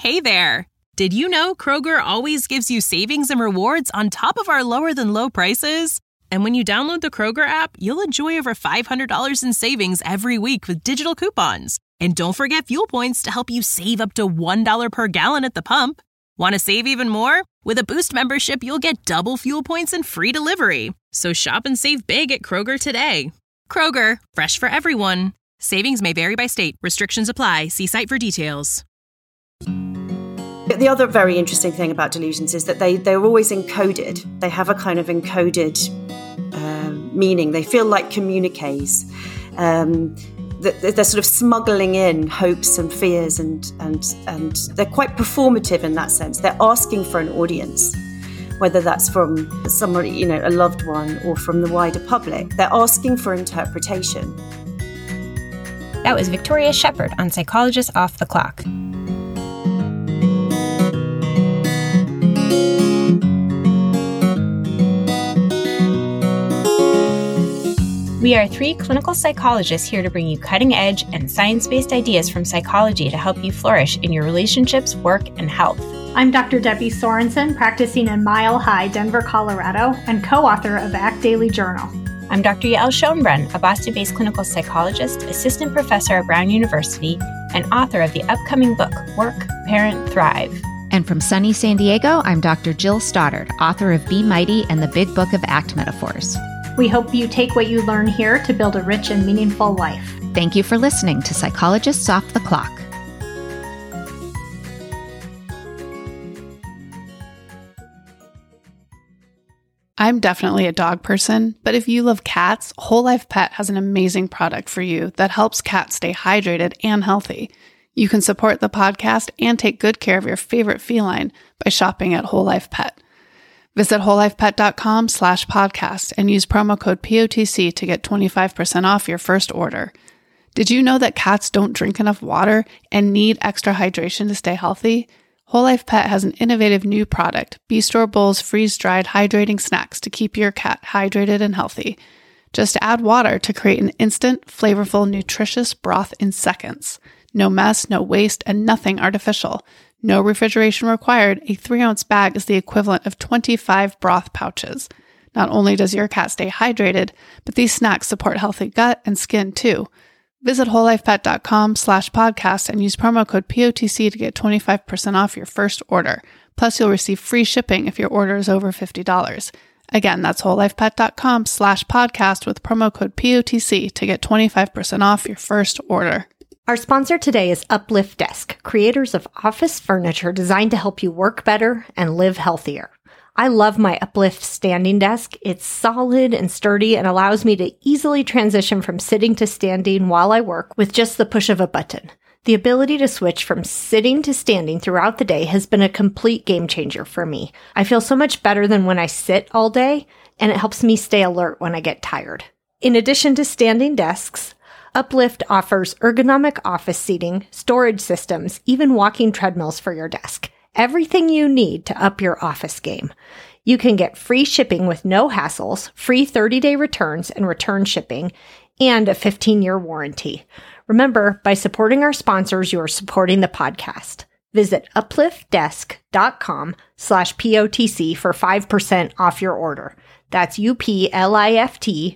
Hey there! Did you know Kroger always gives you savings and rewards on top of our lower-than-low prices? And when you download the Kroger app, you'll enjoy over $500 in savings every week with digital coupons. And don't forget fuel points to help you save up to $1 per gallon at the pump. Want to save even more? With a Boost membership, you'll get double fuel points and free delivery. So shop and save big at Kroger today. Kroger, fresh for everyone. Savings may vary by state. Restrictions apply. See site for details. The other very interesting thing about delusions is that they're always encoded. They have a kind of encoded meaning. They feel like communiques. They're sort of smuggling in hopes and fears, and they're quite performative in that sense. They're asking for an audience, whether that's from somebody, a loved one, or from the wider public. They're asking for interpretation. That was Victoria Shepard on Psychologists Off the Clock. We are 3 clinical psychologists here to bring you cutting-edge and science-based ideas from psychology to help you flourish in your relationships, work, and health. I'm Dr. Debbie Sorensen, practicing in Mile High, Denver, Colorado, and co-author of ACT Daily Journal. I'm Dr. Yael Schonbrun, a Boston-based clinical psychologist, assistant professor at Brown University, and author of the upcoming book, Work, Parent, Thrive. And from sunny San Diego, I'm Dr. Jill Stoddard, author of Be Mighty and the Big Book of ACT Metaphors. We hope you take what you learn here to build a rich and meaningful life. Thank you for listening to Psychologists Off the Clock. I'm definitely a dog person, but if you love cats, Whole Life Pet has an amazing product for you that helps cats stay hydrated and healthy. You can support the podcast and take good care of your favorite feline by shopping at Whole Life Pet. Visit wholelifepet.com/podcast and use promo code POTC to get 25% off your first order. Did you know that cats don't drink enough water and need extra hydration to stay healthy? Whole Life Pet has an innovative new product, Bistro Bowls freeze-dried hydrating snacks to keep your cat hydrated and healthy. Just add water to create an instant, flavorful, nutritious broth in seconds. No mess, no waste, and nothing artificial. No refrigeration required. A 3-ounce bag is the equivalent of 25 broth pouches. Not only does your cat stay hydrated, but these snacks support healthy gut and skin too. Visit wholelifepet.com/podcast and use promo code POTC to get 25% off your first order. Plus, you'll receive free shipping if your order is over $50. Again, that's wholelifepet.com/podcast with promo code POTC to get 25% off your first order. Our sponsor today is Uplift Desk, creators of office furniture designed to help you work better and live healthier. I love my Uplift standing desk. It's solid and sturdy and allows me to easily transition from sitting to standing while I work with just the push of a button. The ability to switch from sitting to standing throughout the day has been a complete game changer for me. I feel so much better than when I sit all day, and it helps me stay alert when I get tired. In addition to standing desks, Uplift offers ergonomic office seating, storage systems, even walking treadmills for your desk. Everything you need to up your office game. You can get free shipping with no hassles, free 30-day returns and return shipping, and a 15-year warranty. Remember, by supporting our sponsors, you are supporting the podcast. Visit upliftdesk.com/POTC for 5% off your order. That's UPLIFT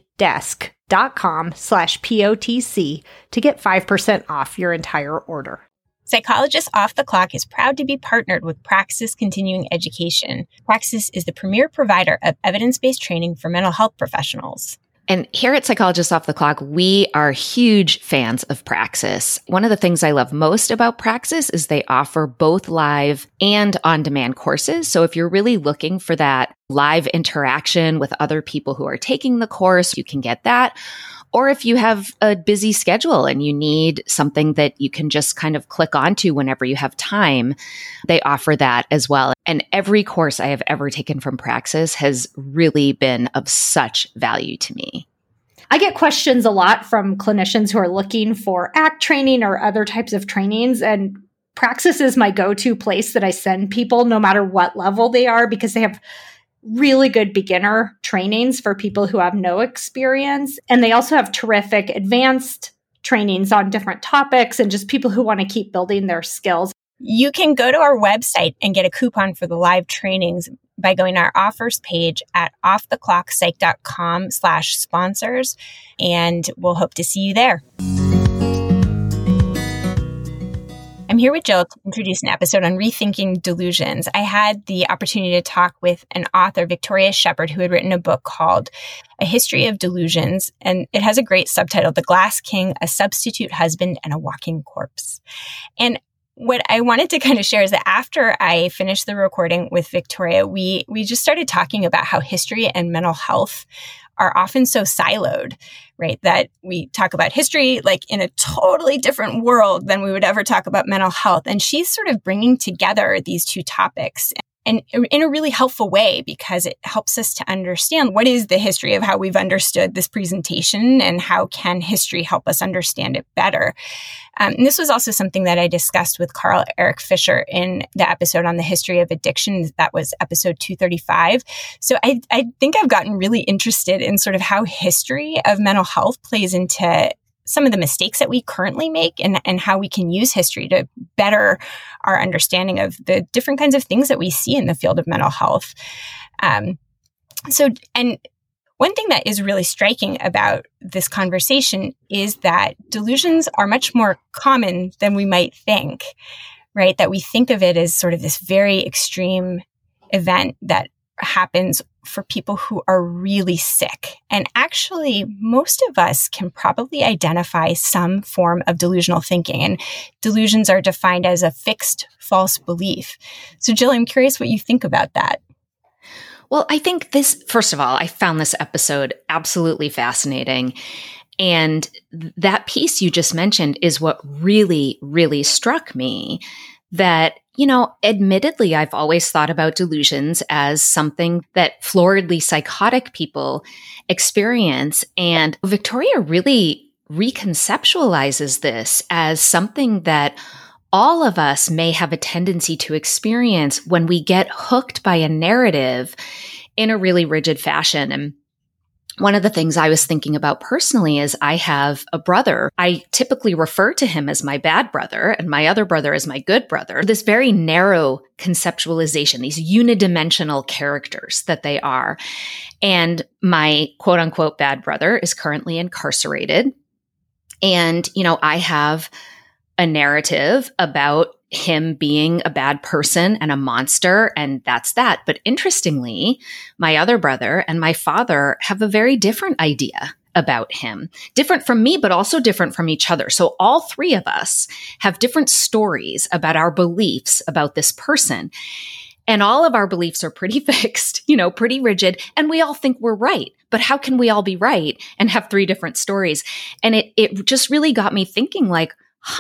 desk.com/POTC to get 5% off your entire order. Psychologists Off the Clock is proud to be partnered with Praxis Continuing Education. Praxis is the premier provider of evidence-based training for mental health professionals. And here at Psychologists Off the Clock, we are huge fans of Praxis. One of the things I love most about Praxis is they offer both live and on-demand courses. So if you're really looking for that live interaction with other people who are taking the course, you can get that. Or if you have a busy schedule and you need something that you can just kind of click onto whenever you have time, they offer that as well. And every course I have ever taken from Praxis has really been of such value to me. I get questions a lot from clinicians who are looking for ACT training or other types of trainings, and Praxis is my go-to place that I send people no matter what level they are, because they have really good beginner trainings for people who have no experience. And they also have terrific advanced trainings on different topics and just people who want to keep building their skills. You can go to our website and get a coupon for the live trainings by going to our offers page at offtheclockpsych.com/sponsors, and we'll hope to see you there. I'm here with Jill to introduce an episode on rethinking delusions. I had the opportunity to talk with an author, Victoria Shepard, who had written a book called A History of Delusions, and it has a great subtitle, The Glass King, A Substitute Husband and a Walking Corpse. And what I wanted to kind of share is that after I finished the recording with Victoria, we just started talking about how history and mental health are often so siloed, right? That we talk about history like in a totally different world than we would ever talk about mental health. And she's sort of bringing together these two topics and in a really helpful way, because it helps us to understand what is the history of how we've understood this presentation and how can history help us understand it better. And this was also something that I discussed with Carl Eric Fisher in the episode on the history of addiction. That was episode 235. So I think I've gotten really interested in sort of how history of mental health plays into some of the mistakes that we currently make and how we can use history to better our understanding of the different kinds of things that we see in the field of mental health. And one thing that is really striking about this conversation is that delusions are much more common than we might think, right? That we think of it as sort of this very extreme event that happens for people who are really sick. And actually, most of us can probably identify some form of delusional thinking. And delusions are defined as a fixed false belief. So Jill, I'm curious what you think about that. Well, I think first of all, I found this episode absolutely fascinating. And that piece you just mentioned is what really, really struck me. That, admittedly, I've always thought about delusions as something that floridly psychotic people experience. And Victoria really reconceptualizes this as something that all of us may have a tendency to experience when we get hooked by a narrative in a really rigid fashion. And one of the things I was thinking about personally is I have a brother. I typically refer to him as my bad brother and my other brother as my good brother. This very narrow conceptualization, these unidimensional characters that they are. And my quote unquote bad brother is currently incarcerated. And, I have a narrative about him being a bad person and a monster, and that's that. But interestingly, my other brother and my father have a very different idea about him. Different from me, but also different from each other. So all three of us have different stories about our beliefs about this person. And all of our beliefs are pretty fixed, pretty rigid, and we all think we're right. But how can we all be right and have three different stories? And it just really got me thinking like,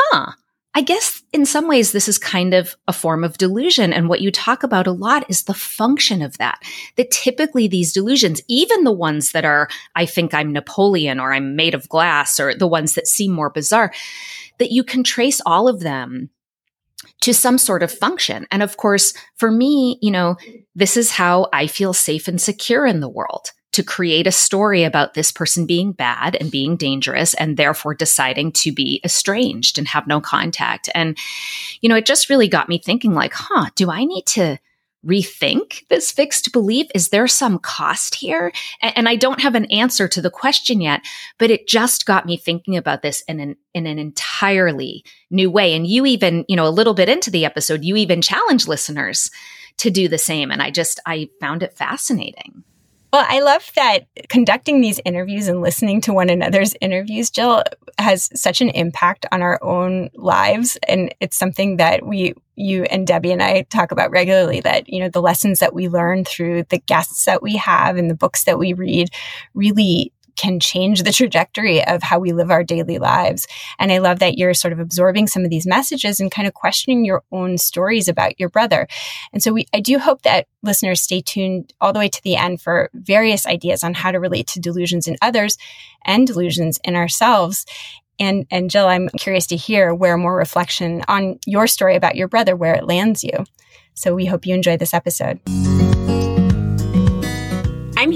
I guess in some ways this is kind of a form of delusion. And what you talk about a lot is the function of that typically these delusions, even the ones that are, I think I'm Napoleon or I'm made of glass or the ones that seem more bizarre, that you can trace all of them to some sort of function. And of course, for me, this is how I feel safe and secure in the world. To create a story about this person being bad and being dangerous and therefore deciding to be estranged and have no contact. And, it just really got me thinking like, do I need to rethink this fixed belief? Is there some cost here? And I don't have an answer to the question yet, but it just got me thinking about this in an entirely new way. And you even, a little bit into the episode, you even challenge listeners to do the same. And I found it fascinating. Well, I love that conducting these interviews and listening to one another's interviews, Jill, has such an impact on our own lives. And it's something that you and Debbie and I talk about regularly, that, the lessons that we learn through the guests that we have and the books that we read really can change the trajectory of how we live our daily lives. And I love that you're sort of absorbing some of these messages and kind of questioning your own stories about your brother. And so I do hope that listeners stay tuned all the way to the end for various ideas on how to relate to delusions in others and delusions in ourselves. And Jill, I'm curious to hear where more reflection on your story about your brother, where it lands you. So we hope you enjoy this episode. I'm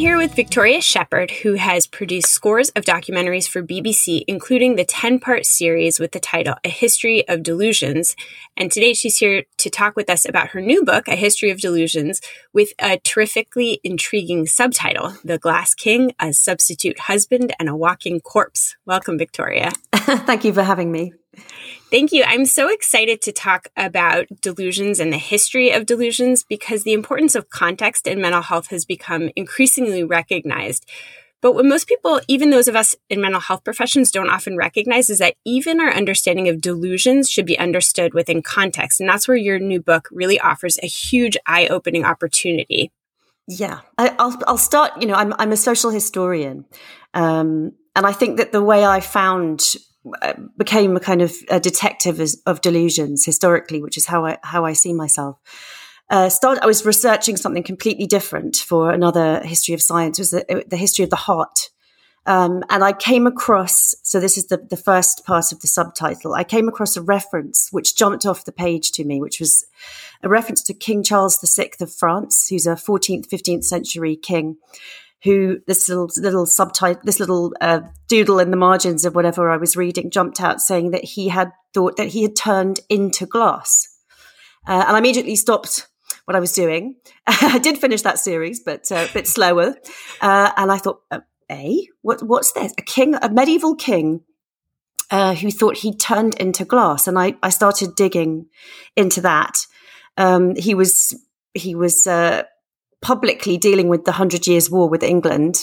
here with Victoria Shepherd, who has produced scores of documentaries for BBC, including the 10-part series with the title A History of Delusions. And today she's here to talk with us about her new book, A History of Delusions, with a terrifically intriguing subtitle, The Glass King, A Substitute Husband and a Walking Corpse. Welcome, Victoria. Thank you for having me. Thank you. I'm so excited to talk about delusions and the history of delusions because the importance of context in mental health has become increasingly recognized. But what most people, even those of us in mental health professions, don't often recognize is that even our understanding of delusions should be understood within context. And that's where your new book really offers a huge eye-opening opportunity. Yeah, I'll start, I'm a social historian. And I think that the way I became a kind of a detective of delusions historically, which is how I see myself. I was researching something completely different for another history of science. It was the history of the heart. And I came across, so this is the first part of the subtitle, I came across a reference which jumped off the page to me, which was a reference to King Charles VI of France, who's a 14th, 15th century king, who this little subtitle, this little doodle in the margins of whatever I was reading jumped out saying that he had thought that he had turned into glass. And I immediately stopped what I was doing. I did finish that series, but a bit slower. And I thought, what's this? A medieval king who thought he turned into glass. And I started digging into that. He was publicly dealing with the 100 Years' War with England.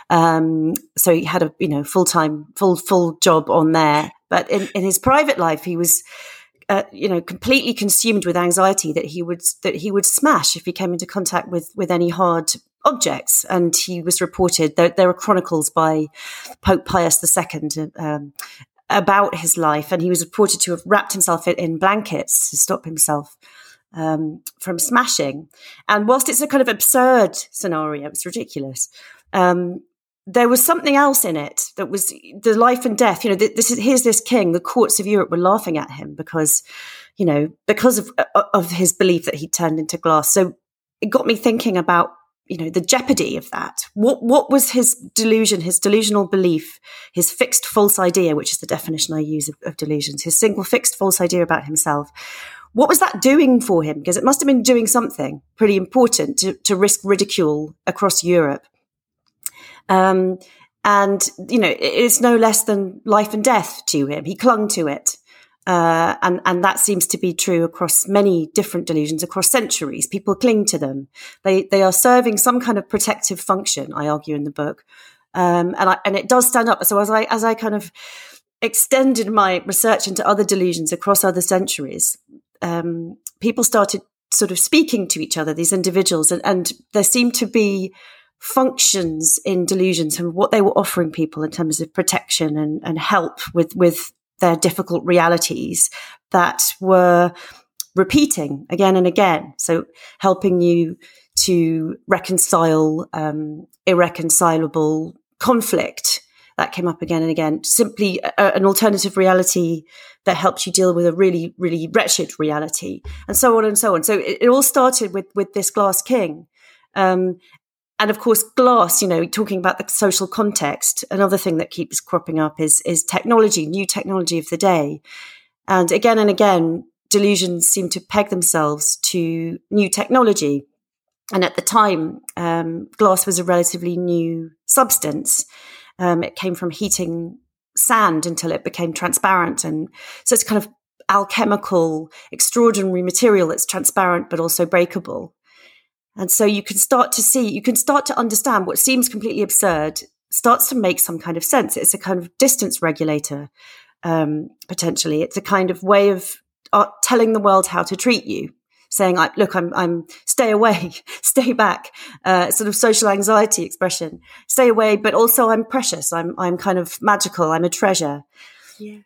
So he had a, full job on there. But in his private life, he was, completely consumed with anxiety that he would smash if he came into contact with any hard objects. And he was reported, there are chronicles by Pope Pius II, about his life. And he was reported to have wrapped himself in blankets to stop himself from smashing. And whilst it's a kind of absurd scenario, it's ridiculous, there was something else in it that was the life and death. Here's this king, the courts of Europe were laughing at him because of his belief that he turned into glass. So it got me thinking about, the jeopardy of that. What was his delusion, his delusional belief, his fixed false idea, which is the definition I use of delusions, his single fixed false idea about himself. What was that doing for him? Because it must have been doing something pretty important to risk ridicule across Europe. And, it's no less than life and death to him. He clung to it. And that seems to be true across many different delusions, across centuries. People cling to them. They are serving some kind of protective function, I argue in the book. And it does stand up. So as I kind of extended my research into other delusions across other centuries, people started sort of speaking to each other, these individuals, and there seemed to be functions in delusions and what they were offering people in terms of protection and help with their difficult realities that were repeating again and again. So helping you to reconcile irreconcilable conflict that came up again and again, simply an alternative reality that helps you deal with a really, really wretched reality, and so on and so on. So it all started with this glass king. And of course, glass, talking about the social context, another thing that keeps cropping up is technology, new technology of the day. And again, delusions seem to peg themselves to new technology. And at the time, glass was a relatively new substance. It came from heating sand until it became transparent. And so it's kind of alchemical, extraordinary material that's transparent, but also breakable. And so you can start to understand what seems completely absurd starts to make some kind of sense. It's a kind of distance regulator, potentially. It's a kind of way of telling the world how to treat you, saying, look, I'm stay away, stay back, sort of social anxiety expression, stay away, but also I'm precious. I'm kind of magical. I'm a treasure. Yeah.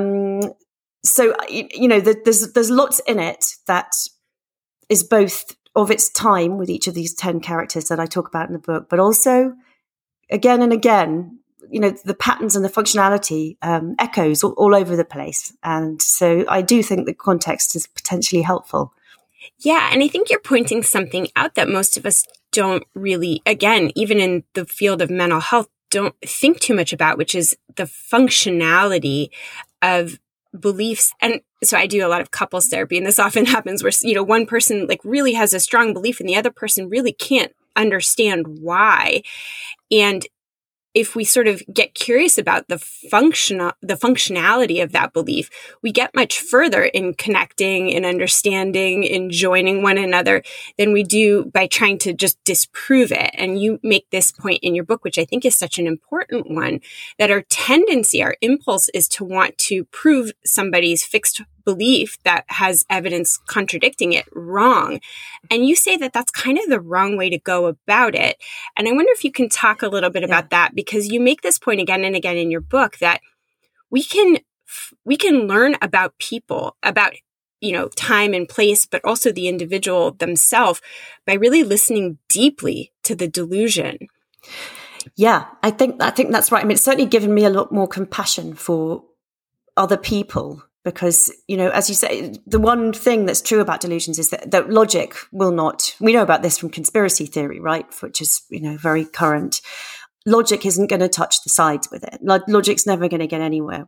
So, there's lots in it that is both of its time with each of these 10 characters that I talk about in the book, but also again and again, the patterns and the functionality echoes all over the place. And so I do think the context is potentially helpful. Yeah. And I think you're pointing something out that most of us don't really, again, even in the field of mental health, don't think too much about, which is the functionality of beliefs. And so I do a lot of couples therapy, and this often happens where, one person like really has a strong belief and the other person really can't understand why. And if we sort of get curious about the functionality of that belief, we get much further in connecting and understanding and joining one another than we do by trying to just disprove it. And you make this point in your book, which I think is such an important one, that our tendency, our impulse is to want to prove somebody's fixed belief that has evidence contradicting it wrong. And you say that that's kind of the wrong way to go about it. And I wonder if you can talk a little bit about that, because you make this point again and again in your book that we can learn about people, about time and place, but also the individual themselves by really listening deeply to the delusion. Yeah, I think that's right. I mean, it's certainly given me a lot more compassion for other people. Because, as you say, the one thing that's true about delusions is that logic will not, we know about this from conspiracy theory, right? Which is, very current. Logic isn't going to touch the sides with it. Logic's never going to get anywhere.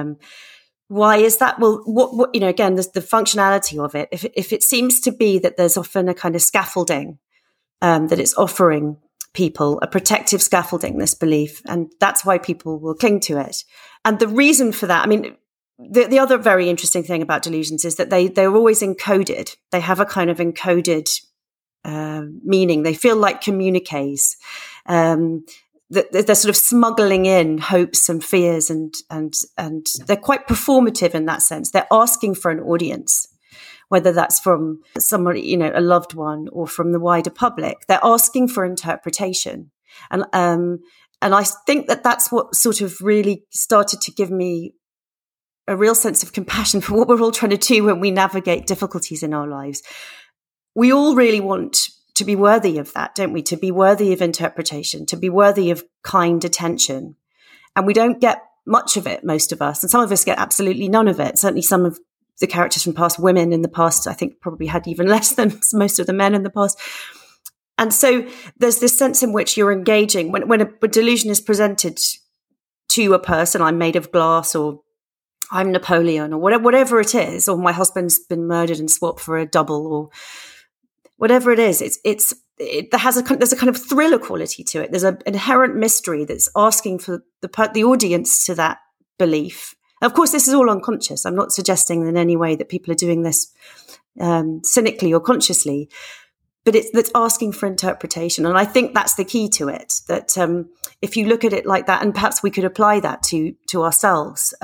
Why is that? Well, what again, there's the functionality of it. If it seems to be that there's often a kind of scaffolding, that it's offering people, a protective scaffolding, this belief, and that's why people will cling to it. And the reason for that, I mean, the other very interesting thing about delusions is that they're always encoded. They have a kind of encoded meaning. They feel like communiques. They're sort of smuggling in hopes and fears, and they're quite performative in that sense. They're asking for an audience, whether that's from somebody, a loved one, or from the wider public. They're asking for interpretation, and I think that's what sort of really started to give me a real sense of compassion for what we're all trying to do when we navigate difficulties in our lives. We all really want to be worthy of that, don't we? To be worthy of interpretation, to be worthy of kind attention. And we don't get much of it, most of us. And some of us get absolutely none of it. Certainly some of the characters from past women in the past, I think, probably had even less than most of the men in the past. And so there's this sense in which you're engaging. When a delusion is presented to a person, I'm made of glass, or I'm Napoleon, or whatever it is, or my husband's been murdered and swapped for a double, or whatever it is, there's a kind of thriller quality to it. There's an inherent mystery that's asking for the audience to that belief. And of course, this is all unconscious. I'm not suggesting in any way that people are doing this cynically or consciously, but that's asking for interpretation. And I think that's the key to it, that if you look at it like that, and perhaps we could apply that to ourselves.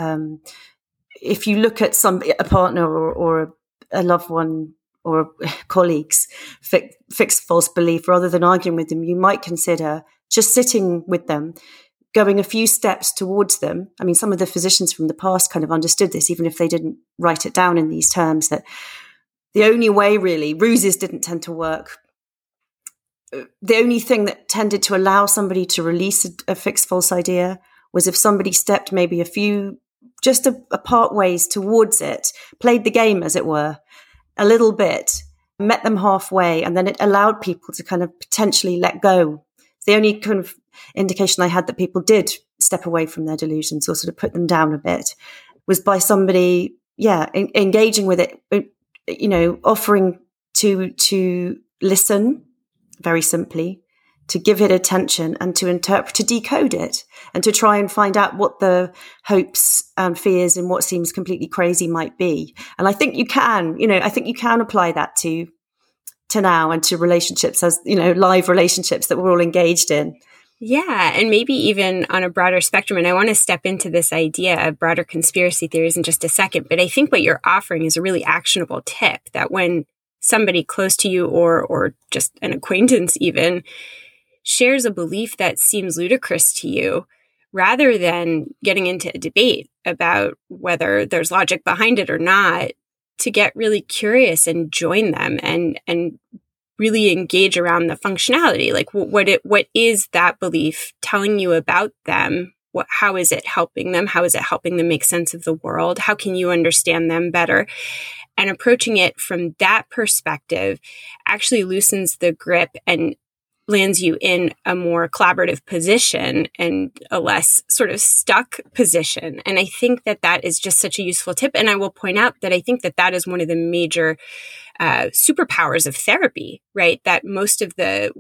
If you look at a partner or a loved one or colleagues fixed false belief, rather than arguing with them, you might consider just sitting with them, going a few steps towards them. I mean, some of the physicians from the past kind of understood this, even if they didn't write it down in these terms, that the only way, really, ruses didn't tend to work. The only thing that tended to allow somebody to release a fixed false idea was if somebody stepped maybe just a part ways towards it, played the game, as it were, a little bit, met them halfway, and then it allowed people to kind of potentially let go. The only kind of indication I had that people did step away from their delusions or sort of put them down a bit was by somebody, engaging with it, offering to listen very simply, to give it attention and to interpret, to decode it, and to try and find out what the hopes and fears and what seems completely crazy might be. And I think you can, apply that to now and to relationships, as, live relationships that we're all engaged in. Yeah, and maybe even on a broader spectrum. And I want to step into this idea of broader conspiracy theories in just a second. But I think what you're offering is a really actionable tip, that when somebody close to you or just an acquaintance even shares a belief that seems ludicrous to you, rather than getting into a debate about whether there's logic behind it or not, to get really curious and join them and really engage around the functionality. Like what is that belief telling you about them how is it helping them? How is it helping them make sense of the world? How can you understand them better? And approaching it from that perspective actually loosens the grip and lands you in a more collaborative position and a less sort of stuck position. And I think that that is just such a useful tip. And I will point out that I think that that is one of the major superpowers of therapy, right? That most of the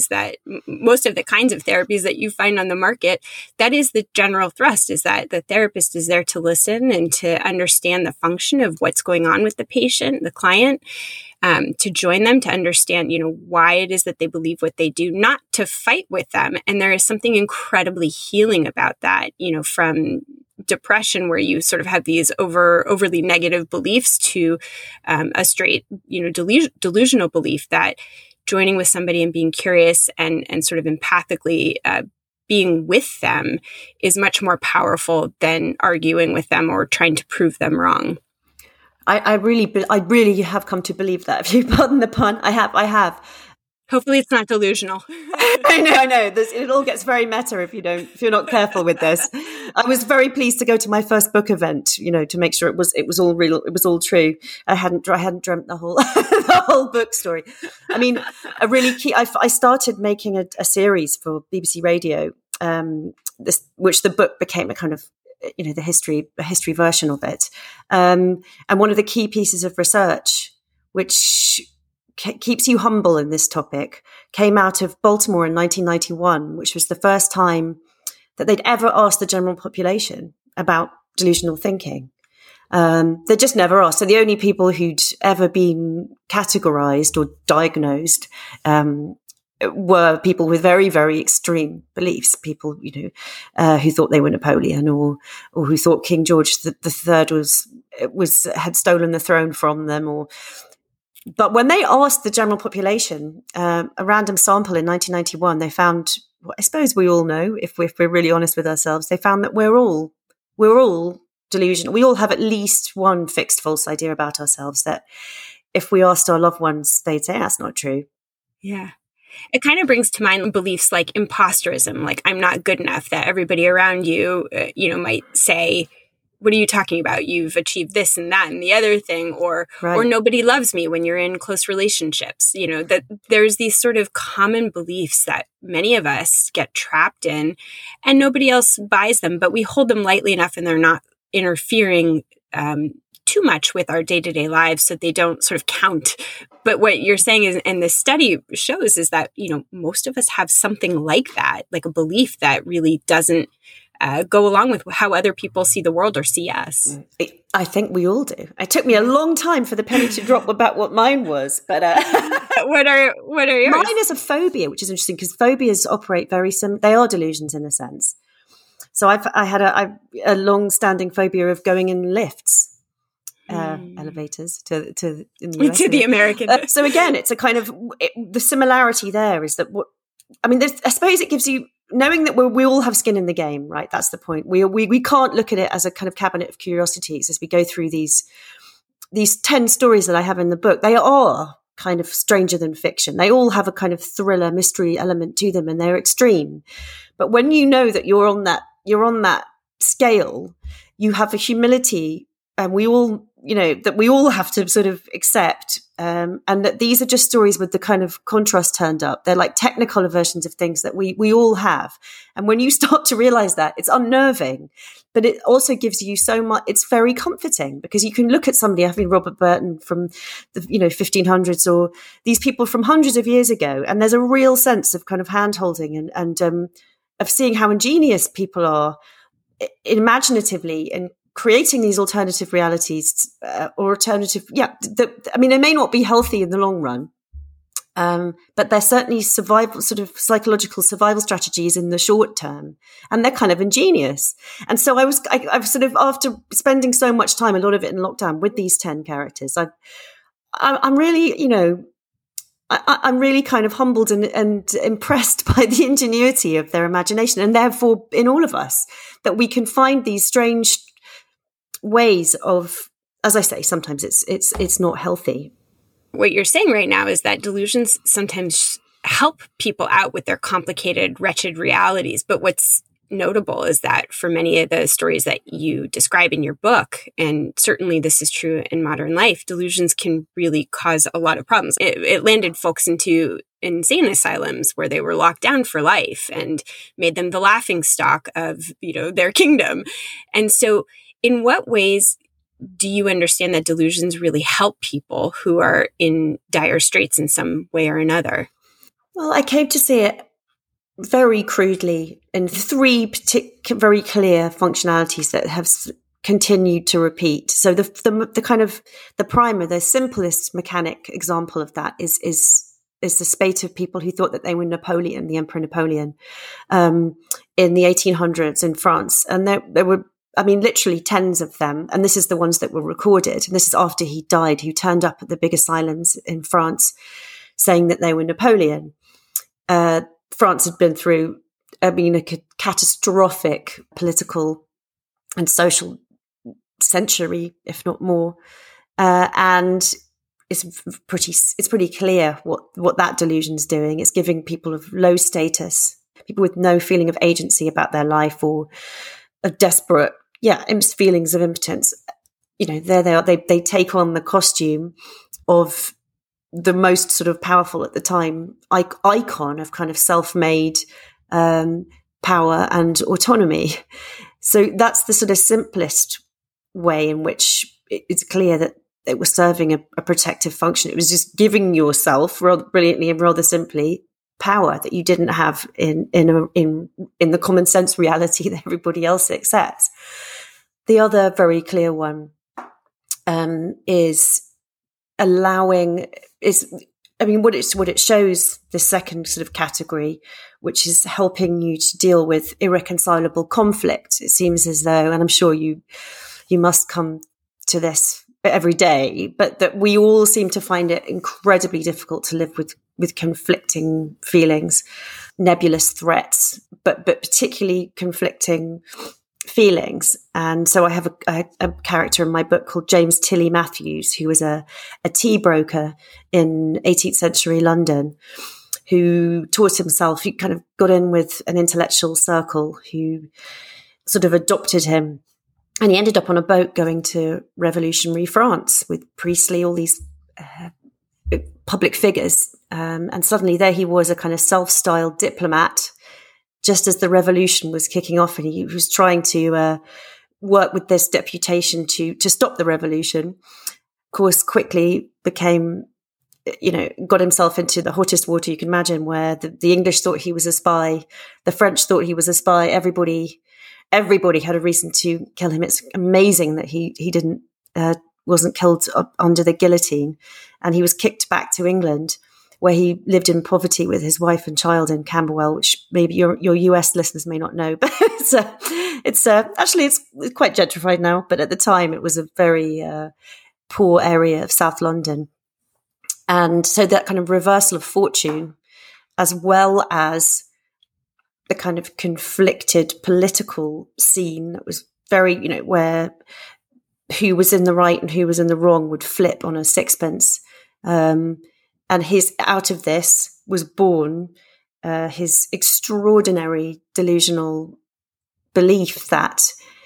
kinds of therapies that you find on the market, that is the general thrust, is that the therapist is there to listen and to understand the function of what's going on with the patient, the client, to join them, to understand, why it is that they believe what they do, not to fight with them. And there is something incredibly healing about that, from depression, where you sort of have these overly negative beliefs, to a straight, delusional belief that joining with somebody and being curious and sort of empathically being with them is much more powerful than arguing with them or trying to prove them wrong. I really have come to believe that. If you pardon the pun, I have. Hopefully it's not delusional. I know. It all gets very meta if you're not careful with this. I was very pleased to go to my first book event, to make sure it was all real, it was all true. I hadn't dreamt the whole the whole book story. I mean, a really key. I started making a series for BBC Radio, which the book became a kind of a history version of it. And one of the key pieces of research, which keeps you humble in this topic, came out of Baltimore in 1991, which was the first time that they'd ever asked the general population about delusional thinking. They just never asked. So the only people who'd ever been categorized or diagnosed were people with very, very extreme beliefs, people, who thought they were Napoleon or who thought King George III had stolen the throne from them. But when they asked the general population, a random sample in 1991, they found, I suppose we all know, if we're really honest with ourselves, they found that we're all delusional. We all have at least one fixed false idea about ourselves that if we asked our loved ones, they'd say, that's not true. Yeah. It kind of brings to mind beliefs like imposterism, like I'm not good enough, that everybody around you, might say, what are you talking about? You've achieved this and that and the other thing, or nobody loves me when you're in close relationships. That there's these sort of common beliefs that many of us get trapped in and nobody else buys them, but we hold them lightly enough and they're not interfering too much with our day-to-day lives, so they don't sort of count. But what you're saying is, and this study shows, is that, most of us have something like that, like a belief that really doesn't go along with how other people see the world or see us. I think we all do. It took me a long time for the penny to drop about what mine was, but what are yours? Mine is a phobia, which is interesting because phobias operate very similar. They are delusions in a sense. So I had a long-standing phobia of going in lifts. Elevators to in the US, to the American. So again, it's a kind of the similarity there is that I suppose it gives you knowing that we all have skin in the game, right? That's the point. We can't look at it as a kind of cabinet of curiosities as we go through these 10 stories that I have in the book. They are kind of stranger than fiction. They all have a kind of thriller, mystery element to them, and they're extreme. But when you know that you're on that scale, you have a humility. And we all, that we all have to sort of accept, and that these are just stories with the kind of contrast turned up. They're like technicolor versions of things that we all have. And when you start to realize that, it's unnerving, but it also gives you so much. It's very comforting because you can look at somebody, having Robert Burton from the 1500s, or these people from hundreds of years ago, and there's a real sense of kind of hand holding and of seeing how ingenious people are imaginatively and creating these alternative realities they may not be healthy in the long run, but they're certainly survival, sort of psychological survival strategies in the short term, and they're kind of ingenious. And so I've sort of, after spending so much time, a lot of it in lockdown, with these 10 characters, I'm really, I'm really kind of humbled and impressed by the ingenuity of their imagination, and therefore in all of us, that we can find these strange ways of, as I say, sometimes it's not healthy. What you're saying right now is that delusions sometimes help people out with their complicated, wretched realities. But what's notable is that for many of the stories that you describe in your book, and certainly this is true in modern life, delusions can really cause a lot of problems. It landed folks into insane asylums where they were locked down for life and made them the laughingstock of, their kingdom. And so in what ways do you understand that delusions really help people who are in dire straits in some way or another? Well, I came to see it very crudely in three very clear functionalities that have continued to repeat. So the kind of the primer, the simplest mechanic example of that is the spate of people who thought that they were Napoleon, the Emperor Napoleon, in the 1800s in France, and there were, literally tens of them, and this is the ones that were recorded. And this is after he died, who turned up at the big asylums in France, saying that they were Napoleon. France had been through, a catastrophic political and social century, if not more, and it's pretty clear what that delusion's doing. It's giving people of low status, people with no feeling of agency about their life or of desperate, feelings of impotence. There they are. They take on the costume of the most sort of powerful at the time icon of kind of self-made power and autonomy. So that's the sort of simplest way in which it's clear that it was serving a protective function. It was just giving yourself, rather brilliantly and rather simply, power that you didn't have in the common sense reality that everybody else accepts. The other very clear one is allowing what it shows, the second sort of category, which is helping you to deal with irreconcilable conflict. It seems as though, and I'm sure you must come to this every day, but that we all seem to find it incredibly difficult to live with conflicting feelings, nebulous threats, but particularly conflicting feelings. And so I have a character in my book called James Tilly Matthews, who was a tea broker in 18th century London, who taught himself, he kind of got in with an intellectual circle who sort of adopted him. And he ended up on a boat going to revolutionary France with Priestley, all these public figures. And suddenly there he was, a kind of self-styled diplomat, just as the revolution was kicking off, and he was trying to work with this deputation to stop the revolution. Of course, quickly became, got himself into the hottest water you can imagine, where the English thought he was a spy, the French thought he was a spy. Everybody had a reason to kill him. It's amazing that he wasn't killed under the guillotine, and he was kicked back to England, where he lived in poverty with his wife and child in Camberwell, which maybe your US listeners may not know, but it's quite gentrified now. But at the time, it was a very poor area of South London, and so that kind of reversal of fortune, as well as the kind of conflicted political scene that was very, where who was in the right and who was in the wrong would flip on a sixpence. And out of this was born his extraordinary delusional belief that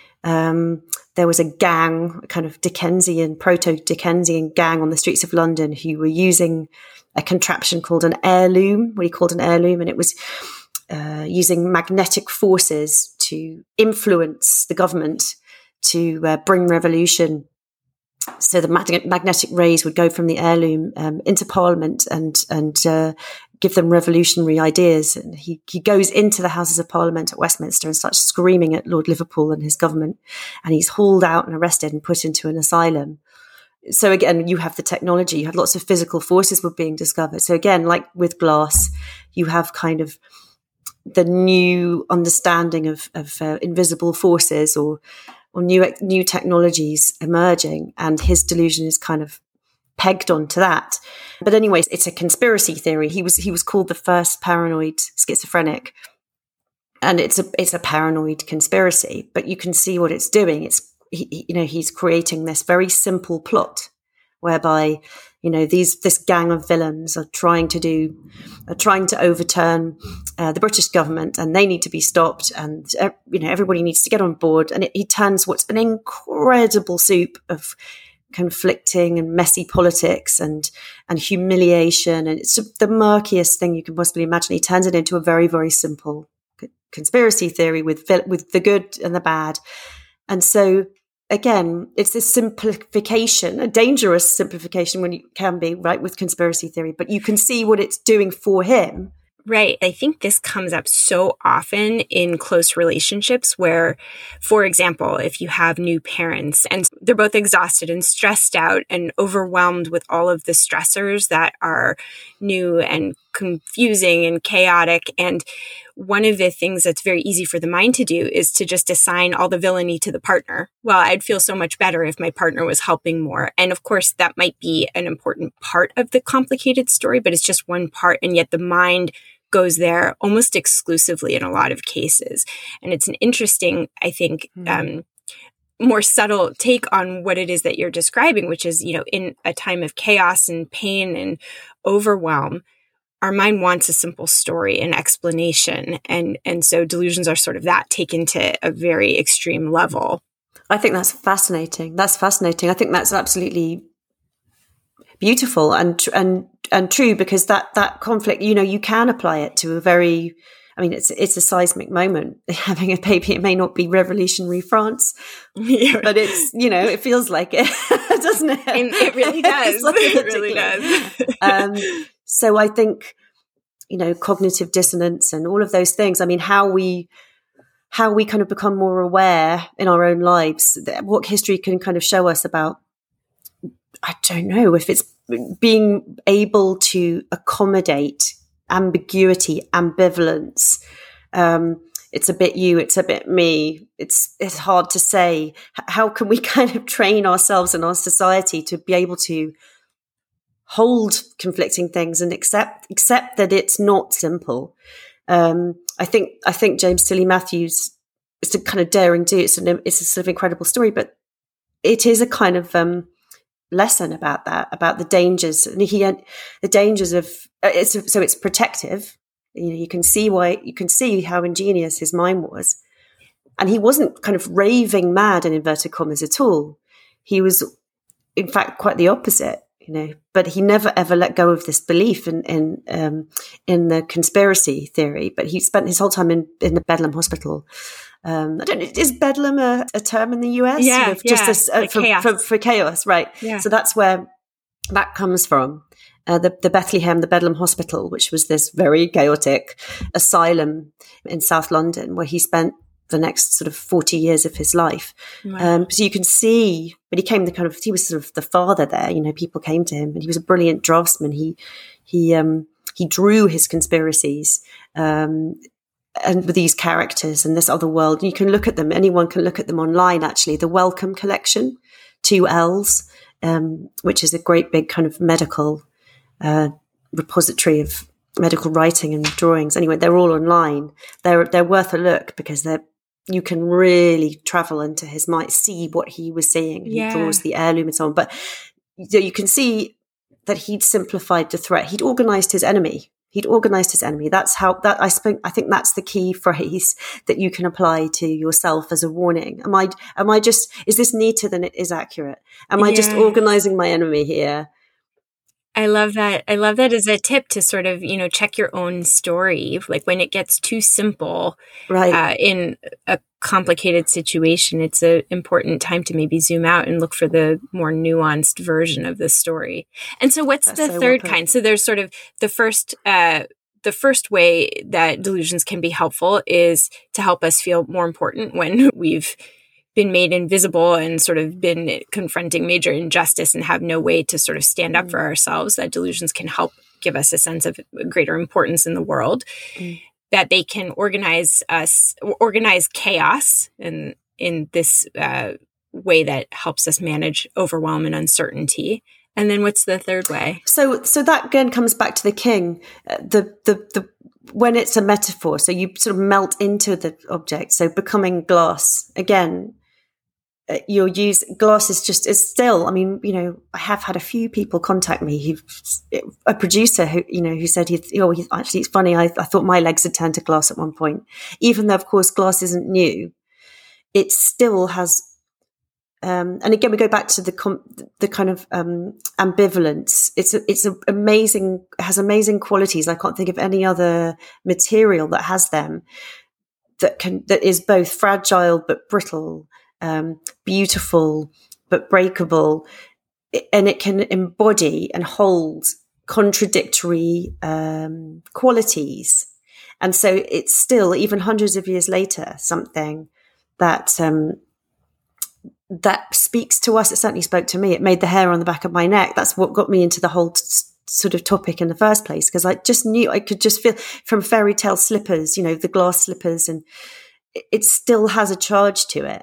there was a gang, a kind of proto-Dickensian gang on the streets of London who were using a contraption called an heirloom, what he called an heirloom, and it was using magnetic forces to influence the government to bring revolution. So the magnetic rays would go from the heirloom into Parliament and give them revolutionary ideas. And he goes into the Houses of Parliament at Westminster and starts screaming at Lord Liverpool and his government. And he's hauled out and arrested and put into an asylum. So again, you have the technology, you have lots of physical forces were being discovered. So again, like with glass, you have kind of the new understanding of invisible forces or new technologies emerging, and his delusion is kind of pegged onto that. But anyways, it's a conspiracy theory. He was called the first paranoid schizophrenic, and it's a paranoid conspiracy. But you can see what it's doing. He's creating this very simple plot whereby, this gang of villains are trying to overturn the British government, and they need to be stopped, and everybody needs to get on board. And he turns what's an incredible soup of conflicting and messy politics and humiliation, and it's the murkiest thing you can possibly imagine. He turns it into a very, very simple conspiracy theory with the good and the bad. And so again, it's this simplification, a dangerous simplification when you can be, right, with conspiracy theory, but you can see what it's doing for him. Right. I think this comes up so often in close relationships where, for example, if you have new parents and they're both exhausted and stressed out and overwhelmed with all of the stressors that are new and confusing and chaotic. And one of the things that's very easy for the mind to do is to just assign all the villainy to the partner. Well, I'd feel so much better if my partner was helping more. And of course, that might be an important part of the complicated story, but it's just one part. And yet the mind goes there almost exclusively in a lot of cases. And it's an interesting, I think, more subtle take on what it is that you're describing, which is, in a time of chaos and pain and overwhelm, our mind wants a simple story and explanation. And so delusions are sort of that taken to a very extreme level. I think that's fascinating. I think that's absolutely beautiful and true, because that conflict, you can apply it to a very, it's a seismic moment. Having a baby, it may not be revolutionary France, but it's, it feels like it, doesn't it? And it really does. It really does. So I think, cognitive dissonance and all of those things, how we kind of become more aware in our own lives, what history can kind of show us about, I don't know, if it's being able to accommodate ambiguity, ambivalence. It's a bit you, it's a bit me. It's hard to say. How can we kind of train ourselves and our society to be able to hold conflicting things and accept that it's not simple? I think James Tilly Matthews is a kind of daring do. It's a sort of incredible story, but it is a kind of lesson about the dangers, and the dangers of so it's protective. You can see how ingenious his mind was, and he wasn't kind of raving mad in inverted commas at all. He was, in fact, quite the opposite. But he never ever let go of this belief in the conspiracy theory. But he spent his whole time in the Bedlam Hospital. I don't know, is Bedlam a term in the US? Yeah, chaos. For chaos, right? Yeah. So that's where that comes from. The Bethlehem, the Bedlam Hospital, which was this very chaotic asylum in South London, where he spent the next sort of 40 years of his life. Wow. So you can see, but he was sort of the father there. People came to him, and he was a brilliant draftsman. He drew his conspiracies, and with these characters and this other world. You can look at them. Anyone can look at them online. Actually, the Wellcome Collection, 2 L's, which is a great big kind of medical repository of medical writing and drawings. Anyway, they're all online. They're worth a look, because you can really travel into his mind, see what he was seeing. Yeah. He draws the heirloom and so on. But you can see that he'd simplified the threat. He'd organized his enemy. That's how I think that's the key phrase that you can apply to yourself as a warning. Is this neater than it is accurate? Am I just organizing my enemy here? I love that. I love that as a tip to sort of, check your own story. Like when it gets too simple, right, in a complicated situation, it's an important time to maybe zoom out and look for the more nuanced version of the story. And so what's the third kind? So there's sort of the first way that delusions can be helpful is to help us feel more important when we've been made invisible and sort of been confronting major injustice and have no way to sort of stand up for ourselves. That delusions can help give us a sense of greater importance in the world, that they can organize chaos in this way that helps us manage overwhelm and uncertainty. And then what's the third way? So that again comes back to the king, the when it's a metaphor, so you sort of melt into the object. So becoming glass again. your use glass is still, I mean, I have had a few people contact me a producer who said actually it's funny. I thought my legs had turned to glass at one point, even though of course glass isn't new. It still has, and again, we go back to the kind of, ambivalence. It has amazing qualities. I can't think of any other material that has them that is both fragile but brittle, beautiful but breakable, and it can embody and hold contradictory qualities. And so it's still, even hundreds of years later, something that that speaks to us. It certainly spoke to me. It made the hair on the back of my neck. That's what got me into the whole sort of topic in the first place, because I just knew, I could just feel from fairy tale slippers, the glass slippers, and it still has a charge to it.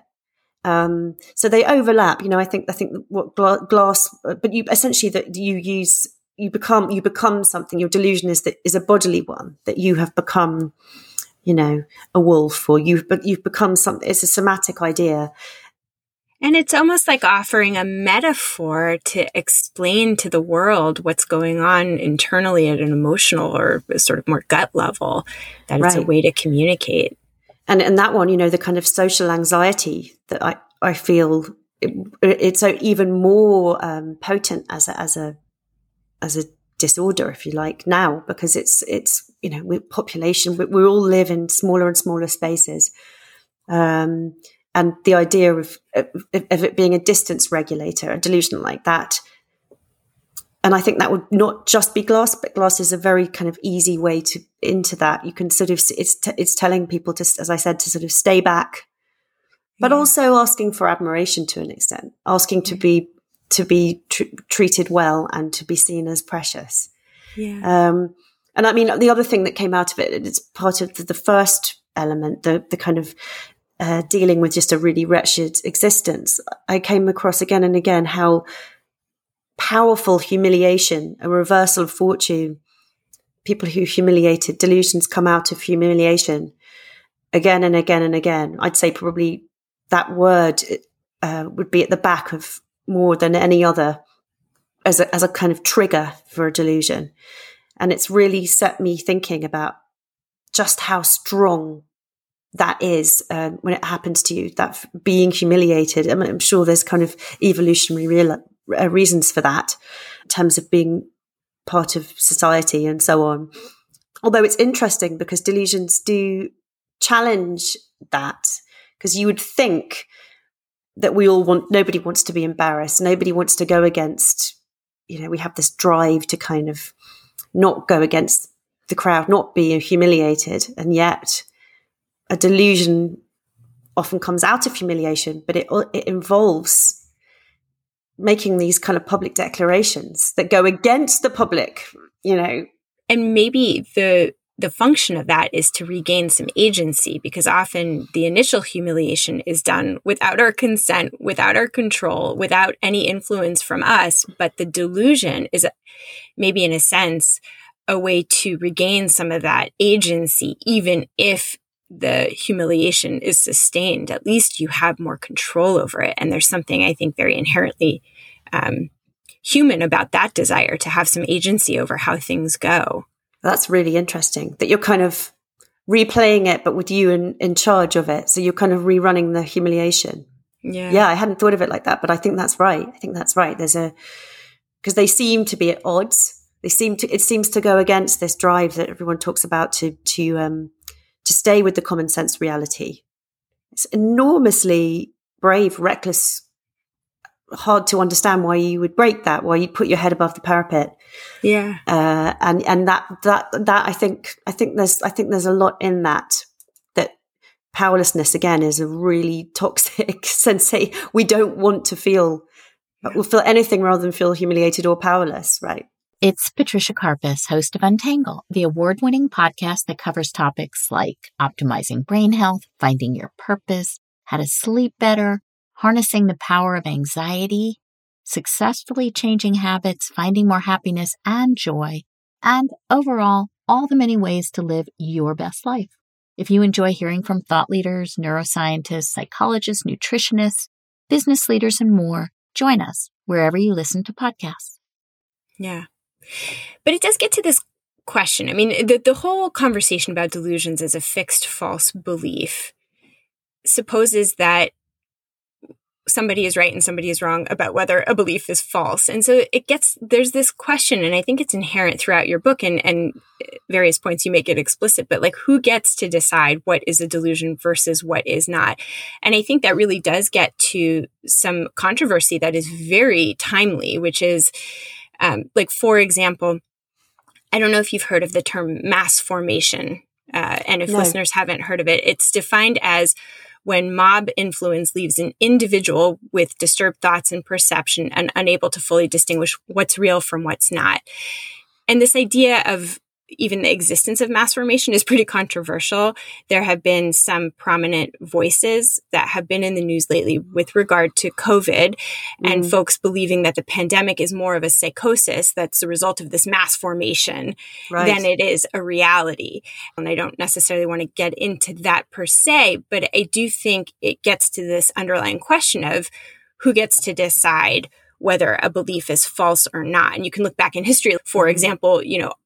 So they overlap, I think what glass, but you essentially that you become something. Your delusion is a bodily one, that you have become, a wolf, or you've become something. It's a somatic idea. And it's almost like offering a metaphor to explain to the world what's going on internally at an emotional or sort of more gut level, that it's a way to communicate. And that one, the kind of social anxiety that I feel, it's even more potent as a disorder, if you like, now, because it's with population, we all live in smaller and smaller spaces, and the idea of it being a distance regulator, a delusion like that. And I think that would not just be glass, but glass is a very kind of easy way into that. You can sort of, it's telling people to, as I said, to sort of stay back, but also asking for admiration to an extent, asking to be treated well and to be seen as precious. Yeah. And I mean, the other thing that came out of it, it's part of the first element, the kind of dealing with just a really wretched existence. I came across again and again how powerful humiliation, a reversal of fortune, people who humiliated, delusions come out of humiliation again and again and again. I'd say probably that word would be at the back of more than any other as a kind of trigger for a delusion. And it's really set me thinking about just how strong that is when it happens to you, that being humiliated. I'm sure there's kind of evolutionary reasons for that in terms of being part of society and so on. Although it's interesting because delusions do challenge that, because you would think that nobody wants to be embarrassed. Nobody wants to go against, we have this drive to kind of not go against the crowd, not be humiliated. And yet a delusion often comes out of humiliation, but it involves making these kind of public declarations that go against the public, And maybe the function of that is to regain some agency, because often the initial humiliation is done without our consent, without our control, without any influence from us. But the delusion is maybe in a sense a way to regain some of that agency, even if the humiliation is sustained. At least you have more control over it. And there's something, I think, very inherently human about that desire to have some agency over how things go. That's really interesting that you're kind of replaying it, but with you in charge of it. So you're kind of rerunning the humiliation. Yeah, I hadn't thought of it like that, but I think that's right. Because they seem to be at odds. It seems to go against this drive that everyone talks about to stay with the common sense reality. It's enormously brave, reckless, hard to understand why you would break that, why you'd put your head above the parapet. Yeah. And that I think there's a lot in that powerlessness again is a really toxic sensation. We don't want to feel anything rather than feel humiliated or powerless, right? It's Patricia Karpus, host of Untangle, the award-winning podcast that covers topics like optimizing brain health, finding your purpose, how to sleep better, harnessing the power of anxiety, successfully changing habits, finding more happiness and joy, and overall, all the many ways to live your best life. If you enjoy hearing from thought leaders, neuroscientists, psychologists, nutritionists, business leaders, and more. Join us wherever you listen to podcasts. Yeah. But it does get to this question. I mean, the whole conversation about delusions as a fixed false belief supposes that somebody is right and somebody is wrong about whether a belief is false. And so there's this question, and I think it's inherent throughout your book and various points you make it explicit, but like, who gets to decide what is a delusion versus what is not? And I think that really does get to some controversy that is very timely, which is like, for example, I don't know if you've heard of the term mass formation. And if listeners haven't heard of it, it's defined as when mob influence leaves an individual with disturbed thoughts and perception and unable to fully distinguish what's real from what's not. And this idea of even the existence of mass formation is pretty controversial. There have been some prominent voices that have been in the news lately with regard to COVID and folks believing that the pandemic is more of a psychosis that's the result of this mass formation than it is a reality. And I don't necessarily want to get into that per se, but I do think it gets to this underlying question of who gets to decide whether a belief is false or not. And you can look back in history, for example,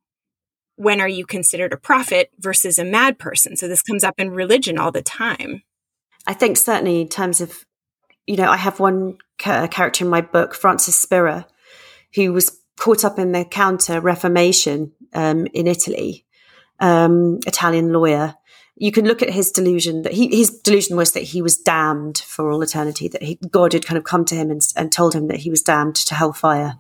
when are you considered a prophet versus a mad person? So this comes up in religion all the time. I think certainly in terms of, I have one character in my book, Francis Spira, who was caught up in the Counter-Reformation in Italy, Italian lawyer. You can look at his delusion that his delusion was that he was damned for all eternity, that God had kind of come to him and told him that he was damned to hellfire.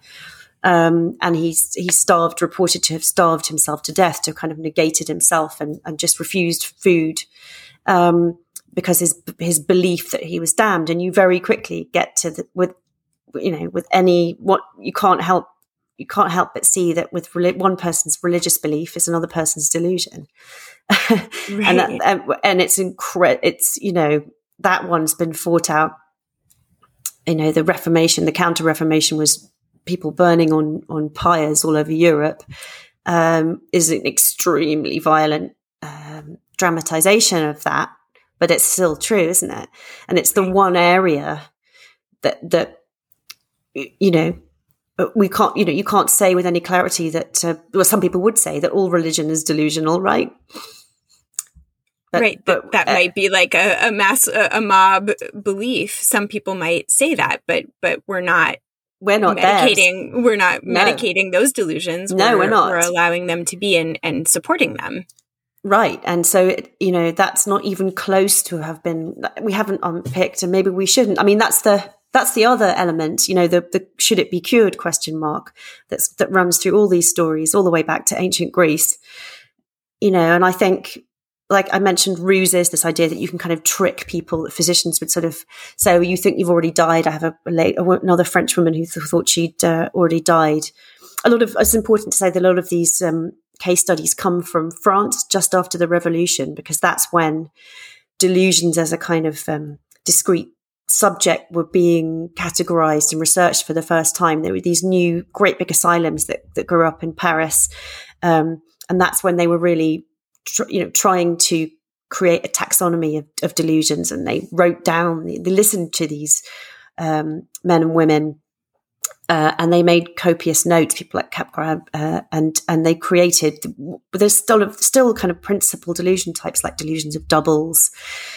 And he reported to have starved himself to death, to have kind of negated himself and just refused food, because his belief that he was damned. And you very quickly get to with what you can't help but see that with one person's religious belief is another person's delusion. and it's that one's been fought out. The Reformation, the Counter-Reformation was people burning on pyres all over Europe, is an extremely violent dramatization of that, but it's still true, isn't it? And it's the one area that we can't, you can't say with any clarity that, some people would say that all religion is delusional, right? But that might be like a mob belief. Some people might say that, but we're not medicating. Theirs. We're not medicating those delusions. No, we're not. We're allowing them to be and supporting them. Right. And so, that's not even close to have been, we haven't unpicked, and maybe we shouldn't. I mean, that's the other element, the should it be cured ? That runs through all these stories all the way back to ancient Greece. And I think, like I mentioned, ruses, this idea that you can kind of trick people, that physicians would sort of say, you think you've already died. I have another French woman who thought she'd already died. It's important to say that a lot of these case studies come from France just after the revolution, because that's when delusions as a kind of discrete subject were being categorized and researched for the first time. There were these new great big asylums that grew up in Paris. And that's when they were really trying to create a taxonomy of delusions, and they wrote down, they listened to these men and women, and they made copious notes, people like Capgras, and they created. There's still kind of principal delusion types, like delusions of doubles,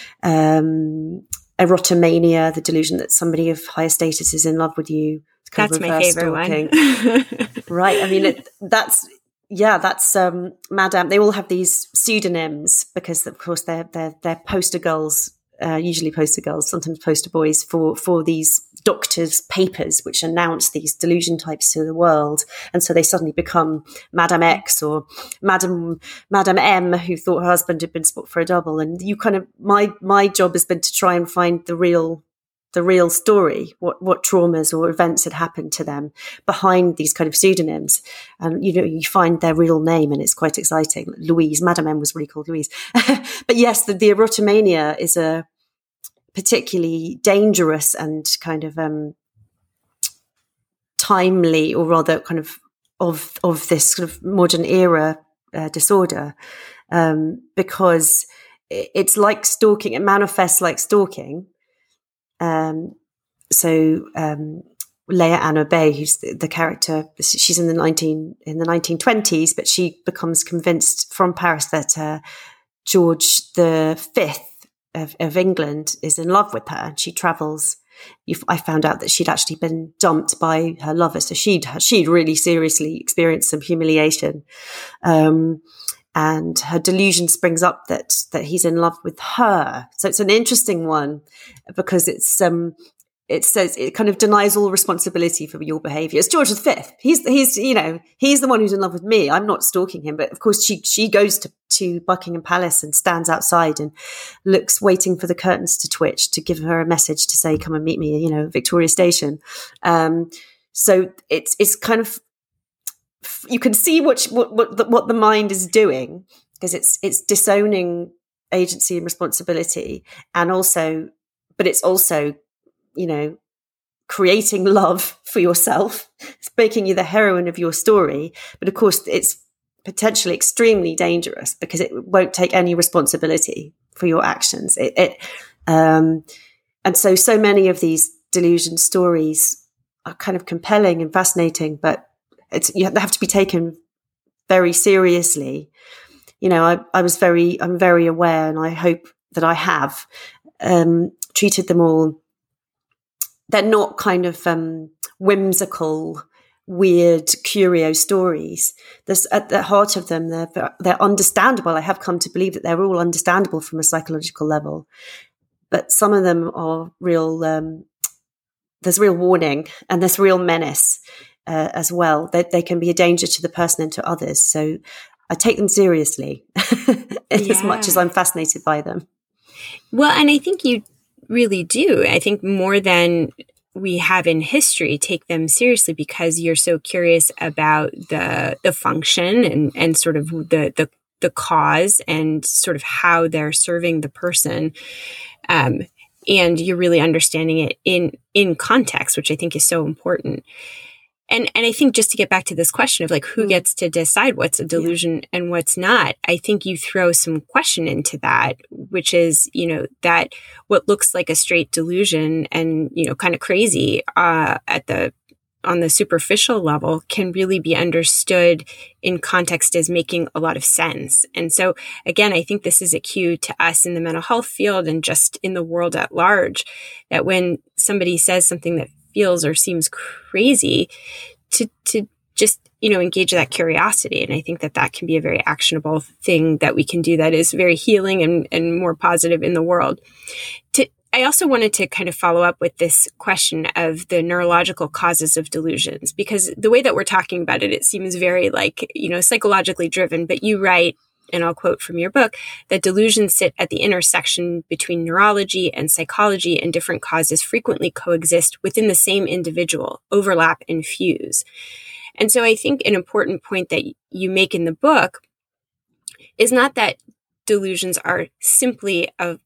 erotomania, the delusion that somebody of higher status is in love with you. That's my favorite one. Right. I mean, that's Madame. They all have these pseudonyms because, of course, they're poster girls, usually poster girls, sometimes poster boys for these doctors' papers which announce these delusion types to the world. And so they suddenly become Madame X or Madame M, who thought her husband had been spot for a double. And you kind of, my job has been to try and find the real story, what traumas or events had happened to them behind these kind of pseudonyms. And, you find their real name, and it's quite exciting. Louise, Madame M was really called Louise. But yes, the erotomania is a particularly dangerous and kind of timely, or rather kind of this sort of modern era disorder, because it's like stalking. It manifests like stalking. And Leia Anna Bay, who's the character, she's in the 1920s, but she becomes convinced from Paris that George V of England is in love with her, and she travels. I found out that she'd actually been dumped by her lover, so she'd really seriously experienced some humiliation, and her delusion springs up that he's in love with her. So it's an interesting one because it says it kind of denies all responsibility for your behavior. It's George V. He's the one who's in love with me. I'm not stalking him, but of course she goes to Buckingham Palace and stands outside and looks, waiting for the curtains to twitch to give her a message to say, come and meet me, Victoria Station. So it's kind of, you can see what the mind is doing, because it's disowning agency and responsibility, but it's also, creating love for yourself. It's making you the heroine of your story. But of course, it's potentially extremely dangerous because it won't take any responsibility for your actions. And so many of these delusion stories are kind of compelling and fascinating, but they have to be taken very seriously. I'm very aware, and I hope that I have treated them all. They're not kind of whimsical, weird, curio stories. There's, at the heart of them, they're understandable. I have come to believe that they're all understandable from a psychological level. But some of them are real, there's real warning and there's real menace as well. They can be a danger to the person and to others. So I take them seriously as much as I'm fascinated by them. Well, and I think you really do. I think more than we have in history, take them seriously because you're so curious about the function and sort of the cause and sort of how they're serving the person. And you're really understanding it in context, which I think is so important. And I think just to get back to this question of like who gets to decide what's a delusion and what's not, I think you throw some question into that, which is, that what looks like a straight delusion and, kind of crazy on the superficial level can really be understood in context as making a lot of sense. And so, again, I think this is a cue to us in the mental health field and just in the world at large, that when somebody says something that feels or seems crazy, to just, engage that curiosity. And I think that can be a very actionable thing that we can do that is very healing and more positive in the world. I also wanted to kind of follow up with this question of the neurological causes of delusions, because the way that we're talking about it, it seems very psychologically driven, but you write, and I'll quote from your book, that delusions sit at the intersection between neurology and psychology, and different causes frequently coexist within the same individual, overlap and fuse. And so I think an important point that you make in the book is not that delusions are simply a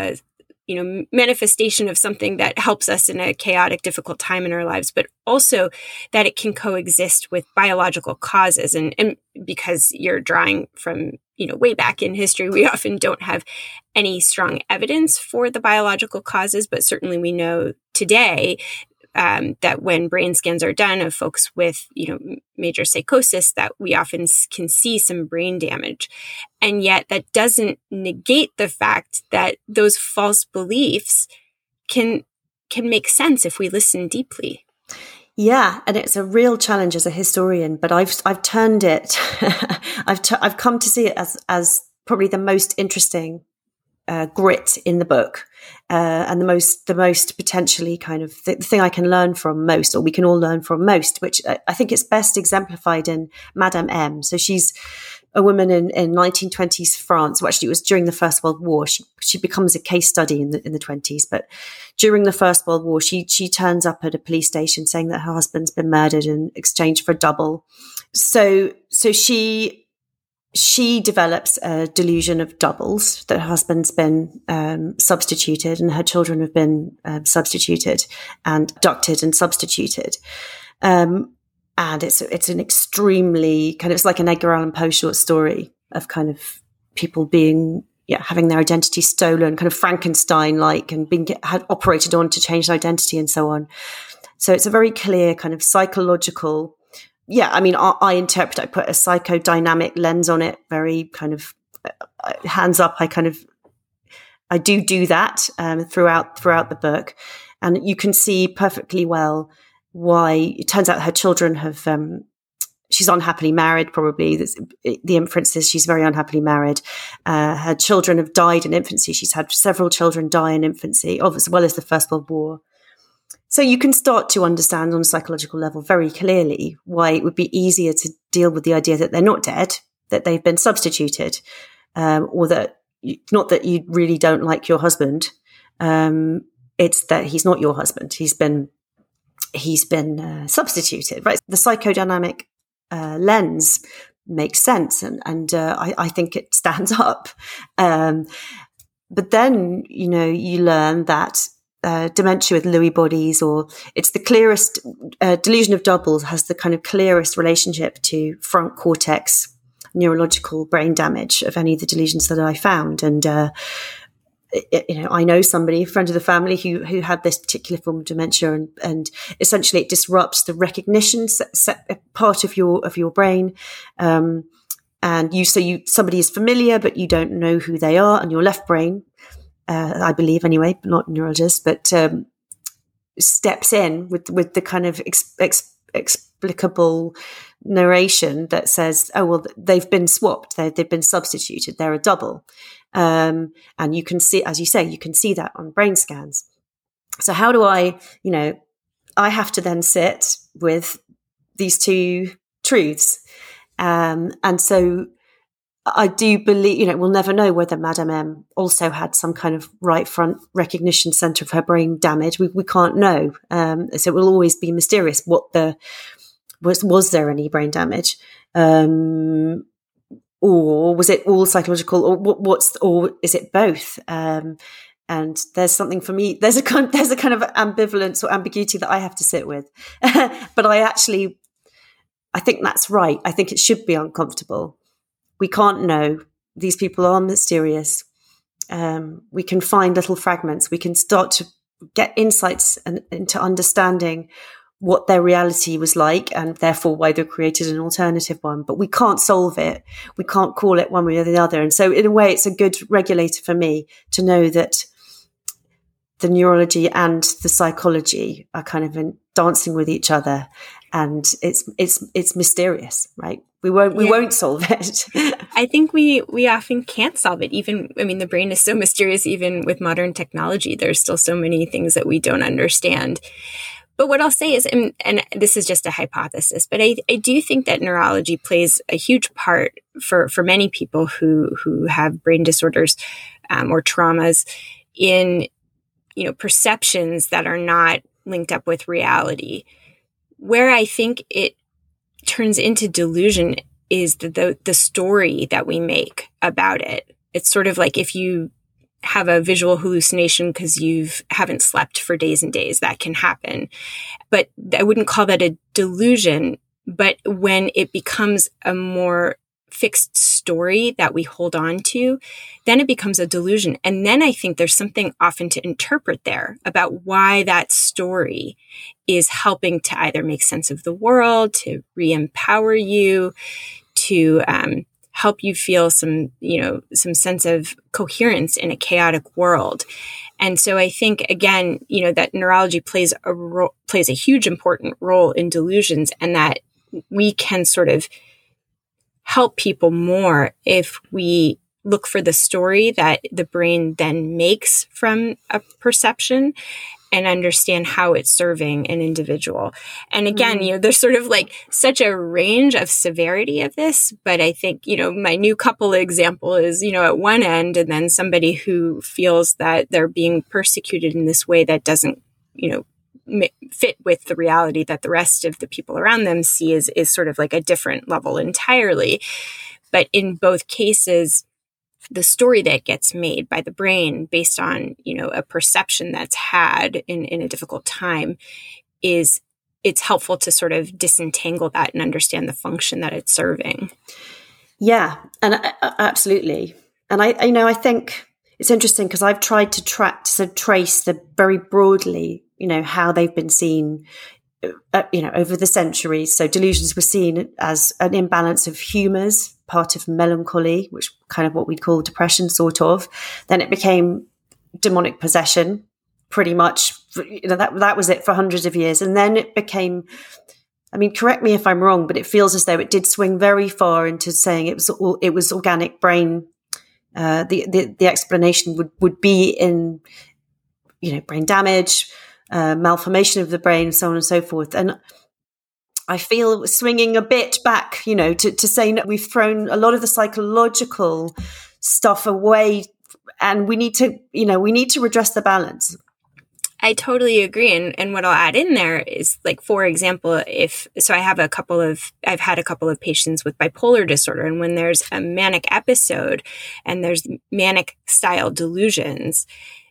manifestation of something that helps us in a chaotic, difficult time in our lives, but also that it can coexist with biological causes. And because you're drawing from, way back in history, we often don't have any strong evidence for the biological causes, but certainly we know today that when brain scans are done of folks with, major psychosis, that we often can see some brain damage. And yet that doesn't negate the fact that those false beliefs can make sense if we listen deeply. Yeah, and it's a real challenge as a historian, but I've turned it, I've come to see it as probably the most interesting grit in the book, and the most potentially kind of the thing I can learn from most, or we can all learn from most, which I think is best exemplified in Madame M. So she's a woman in 1920s France. Well, actually, it was during the First World War. She becomes a case study in the 20s, but during the First World War, she turns up at a police station saying that her husband's been murdered in exchange for a double. So she develops a delusion of doubles, that her husband's been substituted and her children have been substituted and abducted and substituted. And it's an extremely kind of, it's like an Edgar Allan Poe short story of kind of people being having their identity stolen, kind of Frankenstein-like, and being operated on to change their identity and so on. So it's a very clear kind of psychological, I interpret, I put a psychodynamic lens on it, very kind of hands up. I do that throughout the book. And you can see perfectly well why it turns out her children have, she's unhappily married, probably. The inference is she's very unhappily married. Her children have died in infancy. She's had several children die in infancy, as well as the First World War. So you can start to understand on a psychological level very clearly why it would be easier to deal with the idea that they're not dead, that they've been substituted, or that not that you really don't like your husband. It's that he's not your husband. He's been substituted, right? The psychodynamic lens makes sense, and I think it stands up. But then you learn that dementia with Lewy bodies, or it's the clearest delusion of doubles has the kind of clearest relationship to front cortex neurological brain damage of any of the delusions that I found. And I know somebody, a friend of the family, who had this particular form of dementia, and essentially it disrupts the recognition part of your brain. And somebody is familiar, but you don't know who they are, and your left brain, I believe anyway, not neurologist, but steps in with the kind of explicable narration that says, oh, well, they've been swapped, they've been substituted, they're a double. And you can see, as you say, you can see that on brain scans. So how do I have to then sit with these two truths. And so I do believe, we'll never know whether Madame M also had some kind of right front recognition center of her brain damage. We can't know. So it will always be mysterious was there any brain damage? Or was it all psychological, or is it both? And there's something for me, there's a kind of ambivalence or ambiguity that I have to sit with. But I think that's right. I think it should be uncomfortable. We can't know. These people are mysterious. We can find little fragments. We can start to get insights into understanding what their reality was like, and therefore why they created an alternative one. But we can't solve it. We can't call it one way or the other. And so in a way, it's a good regulator for me to know that the neurology and the psychology are kind of dancing with each other. And it's mysterious, right? We won't solve it. I think we often can't solve it. The brain is so mysterious, even with modern technology. There's still so many things that we don't understand. But what I'll say is, and this is just a hypothesis, but I do think that neurology plays a huge part for many people who have brain disorders or traumas in, perceptions that are not linked up with reality. Where I think it turns into delusion is the story that we make about it. It's sort of like if you have a visual hallucination because you haven't slept for days and days, that can happen. But I wouldn't call that a delusion. But when it becomes a more fixed story that we hold on to, then it becomes a delusion. And then I think there's something often to interpret there about why that story is helping to either make sense of the world, to re-empower you, to help you feel some sense of coherence in a chaotic world. And so I think, again, that neurology plays a huge important role in delusions, and that we can sort of help people more if we look for the story that the brain then makes from a perception and understand how it's serving an individual. And again, there's sort of like such a range of severity of this, but I think, my new couple example is, at one end, and then somebody who feels that they're being persecuted in this way that doesn't, fit with the reality that the rest of the people around them see is sort of like a different level entirely. But in both cases, the story that gets made by the brain based on, a perception that's had in a difficult time it's helpful to sort of disentangle that and understand the function that it's serving. Yeah, and absolutely. I think it's interesting because I've tried to trace very broadly, how they've been seen, over the centuries. So delusions were seen as an imbalance of humours, part of melancholy, which kind of what we'd call depression, sort of. Then it became demonic possession, pretty much. That was it for hundreds of years. And then it became, correct me if I'm wrong, but it feels as though it did swing very far into saying it was organic brain. The explanation would be in, brain damage, malformation of the brain, so on and so forth. And I feel swinging a bit back, to say that we've thrown a lot of the psychological stuff away, and we need to redress the balance. I totally agree. And what I'll add in there is, like, for example, I've had a couple of patients with bipolar disorder, and when there's a manic episode and there's manic style delusions,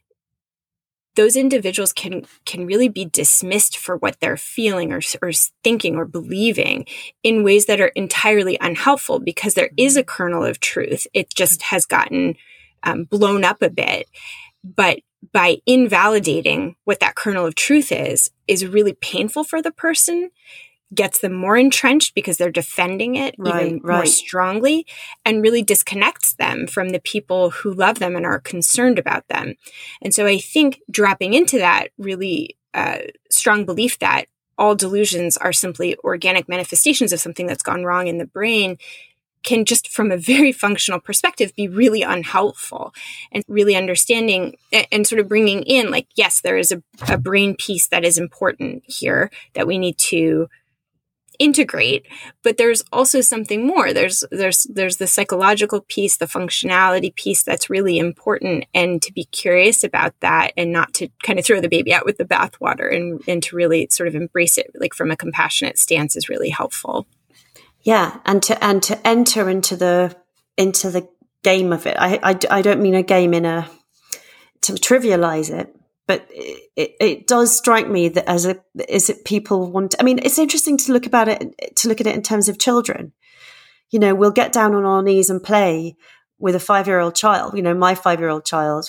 those individuals can really be dismissed for what they're feeling or thinking or believing in ways that are entirely unhelpful, because there is a kernel of truth. It just has gotten blown up a bit. But by invalidating what that kernel of truth is really painful for the person, gets them more entrenched because they're defending it more strongly, and really disconnects them from the people who love them and are concerned about them. And so I think dropping into that really strong belief that all delusions are simply organic manifestations of something that's gone wrong in the brain can, just from a very functional perspective, be really unhelpful. And really understanding and sort of bringing in, like, yes, there is a brain piece that is important here that we need to integrate, but there's also something more. There's the psychological piece, the functionality piece that's really important, and to be curious about that and not to kind of throw the baby out with the bathwater, and to really sort of embrace it, like, from a compassionate stance, is really helpful. Yeah, and to enter into the game of it. I don't mean a game to trivialize it, but it does strike me that as people want. It's interesting to look at it in terms of children. We'll get down on our knees and play with a 5-year-old child. My 5-year-old child.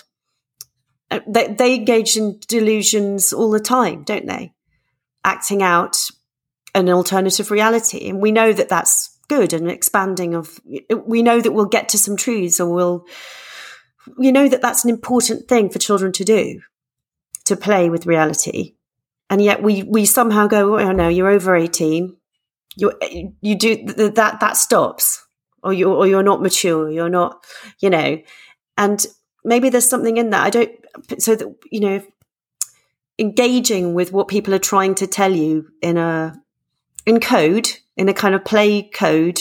They engage in delusions all the time, don't they? Acting out an alternative reality. And we know that that's good and expanding we know that we'll get to some truths, or we know that that's an important thing for children to do, to play with reality. And yet we somehow go, oh no, you're over 18. You do that stops, or you're not mature, you're not, and maybe there's something in that. Engaging with what people are trying to tell you in code, in a kind of play code,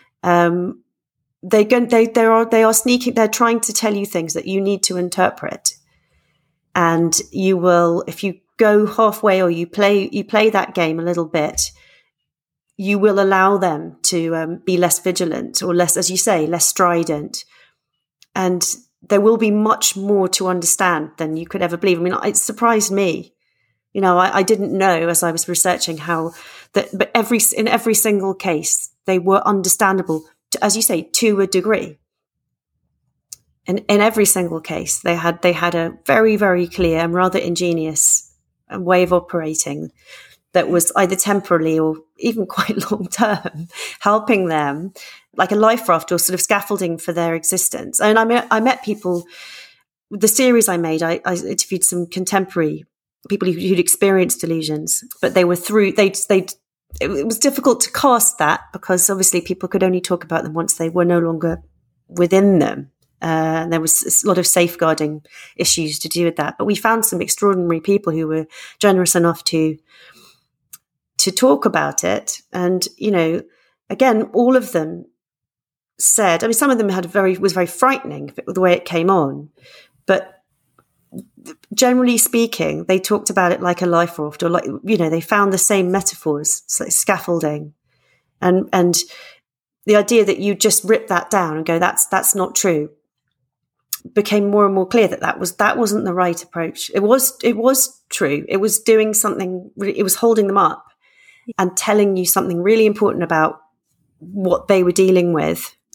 they are sneaking. They're trying to tell you things that you need to interpret, and you will, if you go halfway or you play that game a little bit, you will allow them to be less vigilant, or less, as you say, less strident, and there will be much more to understand than you could ever believe. It surprised me. I didn't know, as I was researching, but in every single case, they were understandable, as you say, to a degree. And in every single case, they had a very, very clear and rather ingenious way of operating that was either temporarily or even quite long term, helping them like a life raft or sort of scaffolding for their existence. And I met people. The series I made, I interviewed some contemporary people who'd experienced delusions, but they were it was difficult to cast that, because obviously people could only talk about them once they were no longer within them. And there was a lot of safeguarding issues to do with that. But we found some extraordinary people who were generous enough to talk about it. And, again, all of them said, some of them was very frightening, the way it came on, but generally speaking, they talked about it like a life raft, or they found the same metaphors, like scaffolding, and the idea that you just rip that down and go, that's not true, became more and more clear that wasn't the right approach. It was true. It was doing something. It was holding them up and telling you something really important about what they were dealing with,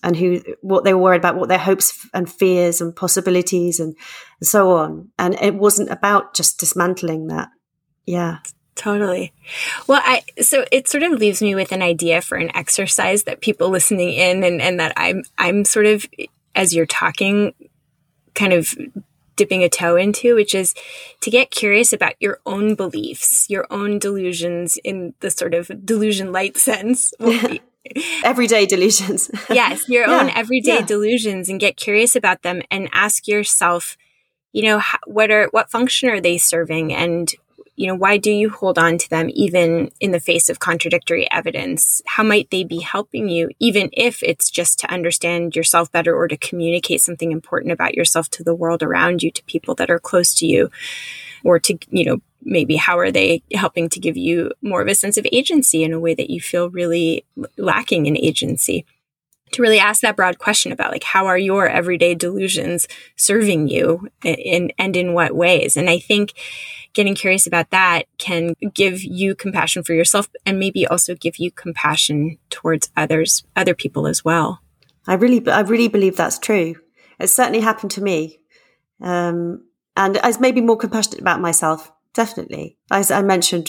and what they were worried about, what their hopes and fears and possibilities and so on. And it wasn't about just dismantling that. Yeah. Totally. Well, so it sort of leaves me with an idea for an exercise that people listening in and that I'm sort of, as you're talking, kind of dipping a toe into, which is to get curious about your own beliefs, your own delusions in the sort of delusion light sense. Everyday delusions. Yes, your own everyday delusions, and get curious about them and ask yourself, what function are they serving? And why do you hold on to them even in the face of contradictory evidence? How might they be helping you, even if it's just to understand yourself better or to communicate something important about yourself to the world around you, to people that are close to you, or to, maybe how are they helping to give you more of a sense of agency in a way that you feel really lacking in agency? To really ask that broad question about like, how are your everyday delusions serving you and in what ways? And I think getting curious about that can give you compassion for yourself and maybe also give you compassion towards other people as well. I really believe that's true. It certainly happened to me. And I was maybe more compassionate about myself. Definitely. As I mentioned,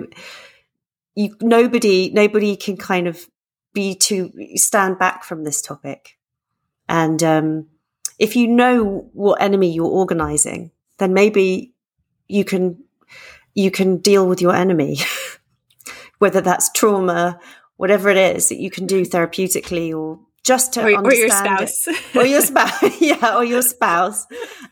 nobody can kind of stand back from this topic. And if you know what enemy you're organizing, then maybe you can deal with your enemy, whether that's trauma, whatever it is that you can do therapeutically or just to understand or your spouse. Or your spouse. Or your spouse.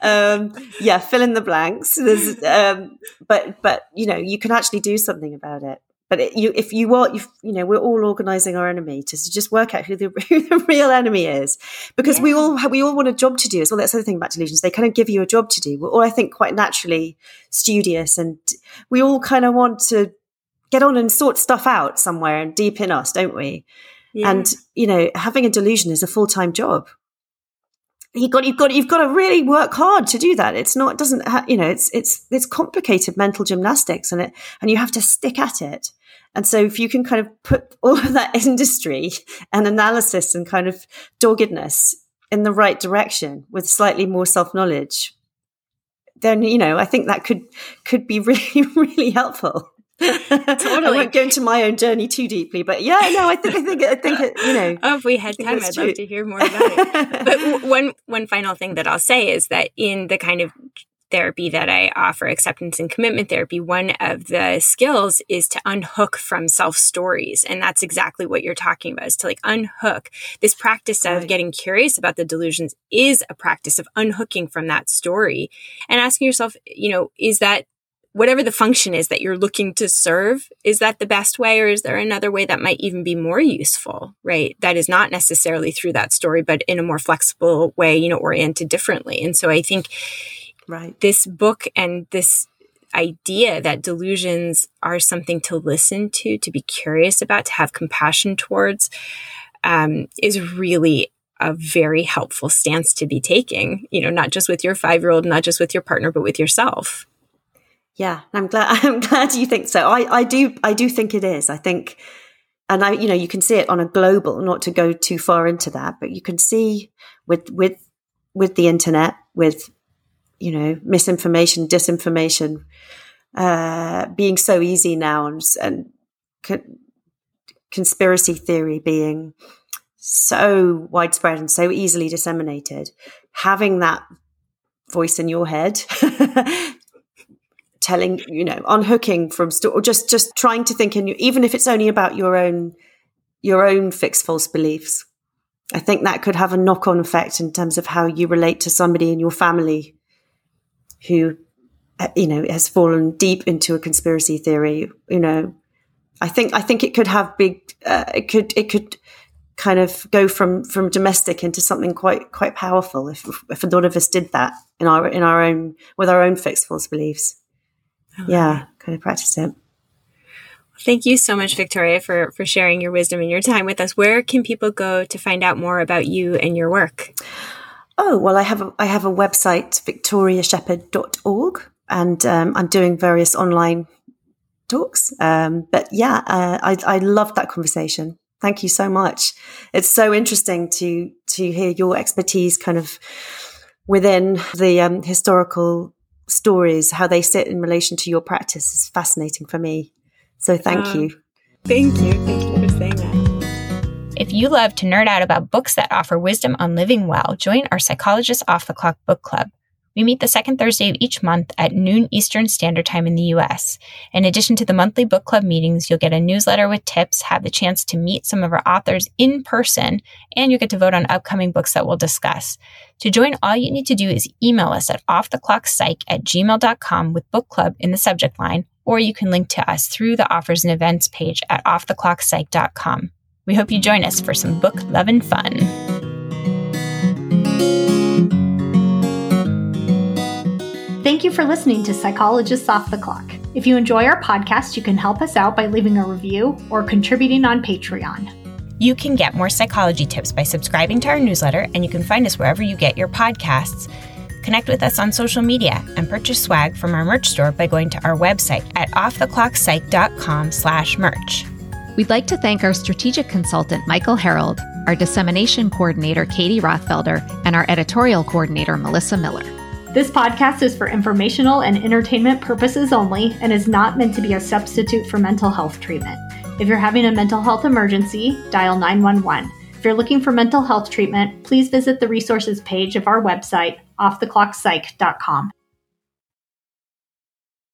Fill in the blanks. There's, but you can actually do something about it. But we're all organizing our enemy to just work out who the real enemy is, because we all want a job to do as well. That's the other thing about delusions; they kind of give you a job to do. We're all, I think, quite naturally studious, and we all kind of want to get on and sort stuff out somewhere and deep in us, don't we? Yeah. And having a delusion is a full-time job. You've got to really work hard to do that. It's not, it doesn't, it's complicated mental gymnastics, and you have to stick at it. And so if you can kind of put all of that industry and analysis and kind of doggedness in the right direction with slightly more self-knowledge, then, I think that could be really, really helpful. Totally. I won't go into my own journey too deeply, but I think it, Oh, if we had time, I'd love to hear more about it. But one final thing that I'll say is that in the kind of therapy that I offer, acceptance and commitment therapy, one of the skills is to unhook from self-stories. And that's exactly what you're talking about, is to unhook. This practice of getting curious about the delusions is a practice of unhooking from that story and asking yourself, is that whatever the function is that you're looking to serve, is that the best way, or is there another way that might even be more useful, right? That is not necessarily through that story, but in a more flexible way, oriented differently. And so I think this book and this idea that delusions are something to listen to be curious about, to have compassion towards, is really a very helpful stance to be taking, not just with your 5-year-old, not just with your partner, but with yourself. Yeah, I'm glad you think so. I do think it is. I think, and you can see it on a global, not to go too far into that, but you can see with the internet, with, misinformation, disinformation, being so easy now, and conspiracy theory being so widespread and so easily disseminated, having that voice in your head, telling, unhooking from or just trying to think, even if it's only about your own fixed false beliefs, I think that could have a knock-on effect in terms of how you relate to somebody in your family who, has fallen deep into a conspiracy theory. I think it could have big, it could kind of go from domestic into something quite powerful if a lot of us did that in our own, with our own fixed false beliefs. Yeah, kind of practice it. Thank you so much, Victoria, for sharing your wisdom and your time with us. Where can people go to find out more about you and your work? Oh, well, I have a website, victoriashepherd.org, and I'm doing various online talks. But I loved that conversation. Thank you so much. It's so interesting to hear your expertise kind of within the historical stories, how they sit in relation to your practice is fascinating for me. So thank you. Thank you. Thank you for saying that. If you love to nerd out about books that offer wisdom on living well, join our Psychologist Off the Clock book club. We meet the second Thursday of each month at noon Eastern Standard Time in the U.S. In addition to the monthly book club meetings, you'll get a newsletter with tips, have the chance to meet some of our authors in person, and you get to vote on upcoming books that we'll discuss. To join, all you need to do is email us at offtheclockpsych@gmail.com with book club in the subject line, or you can link to us through the offers and events page at offtheclockpsych.com. We hope you join us for some book love and fun. Thank you for listening to Psychologists Off the Clock. If you enjoy our podcast, you can help us out by leaving a review or contributing on Patreon. You can get more psychology tips by subscribing to our newsletter, and you can find us wherever you get your podcasts. Connect with us on social media and purchase swag from our merch store by going to our website at offtheclockpsych.com/merch. We'd like to thank our strategic consultant, Michael Harold, our dissemination coordinator, Katie Rothfelder, and our editorial coordinator, Melissa Miller. This podcast is for informational and entertainment purposes only and is not meant to be a substitute for mental health treatment. If you're having a mental health emergency, dial 911. If you're looking for mental health treatment, please visit the resources page of our website, offtheclockpsych.com.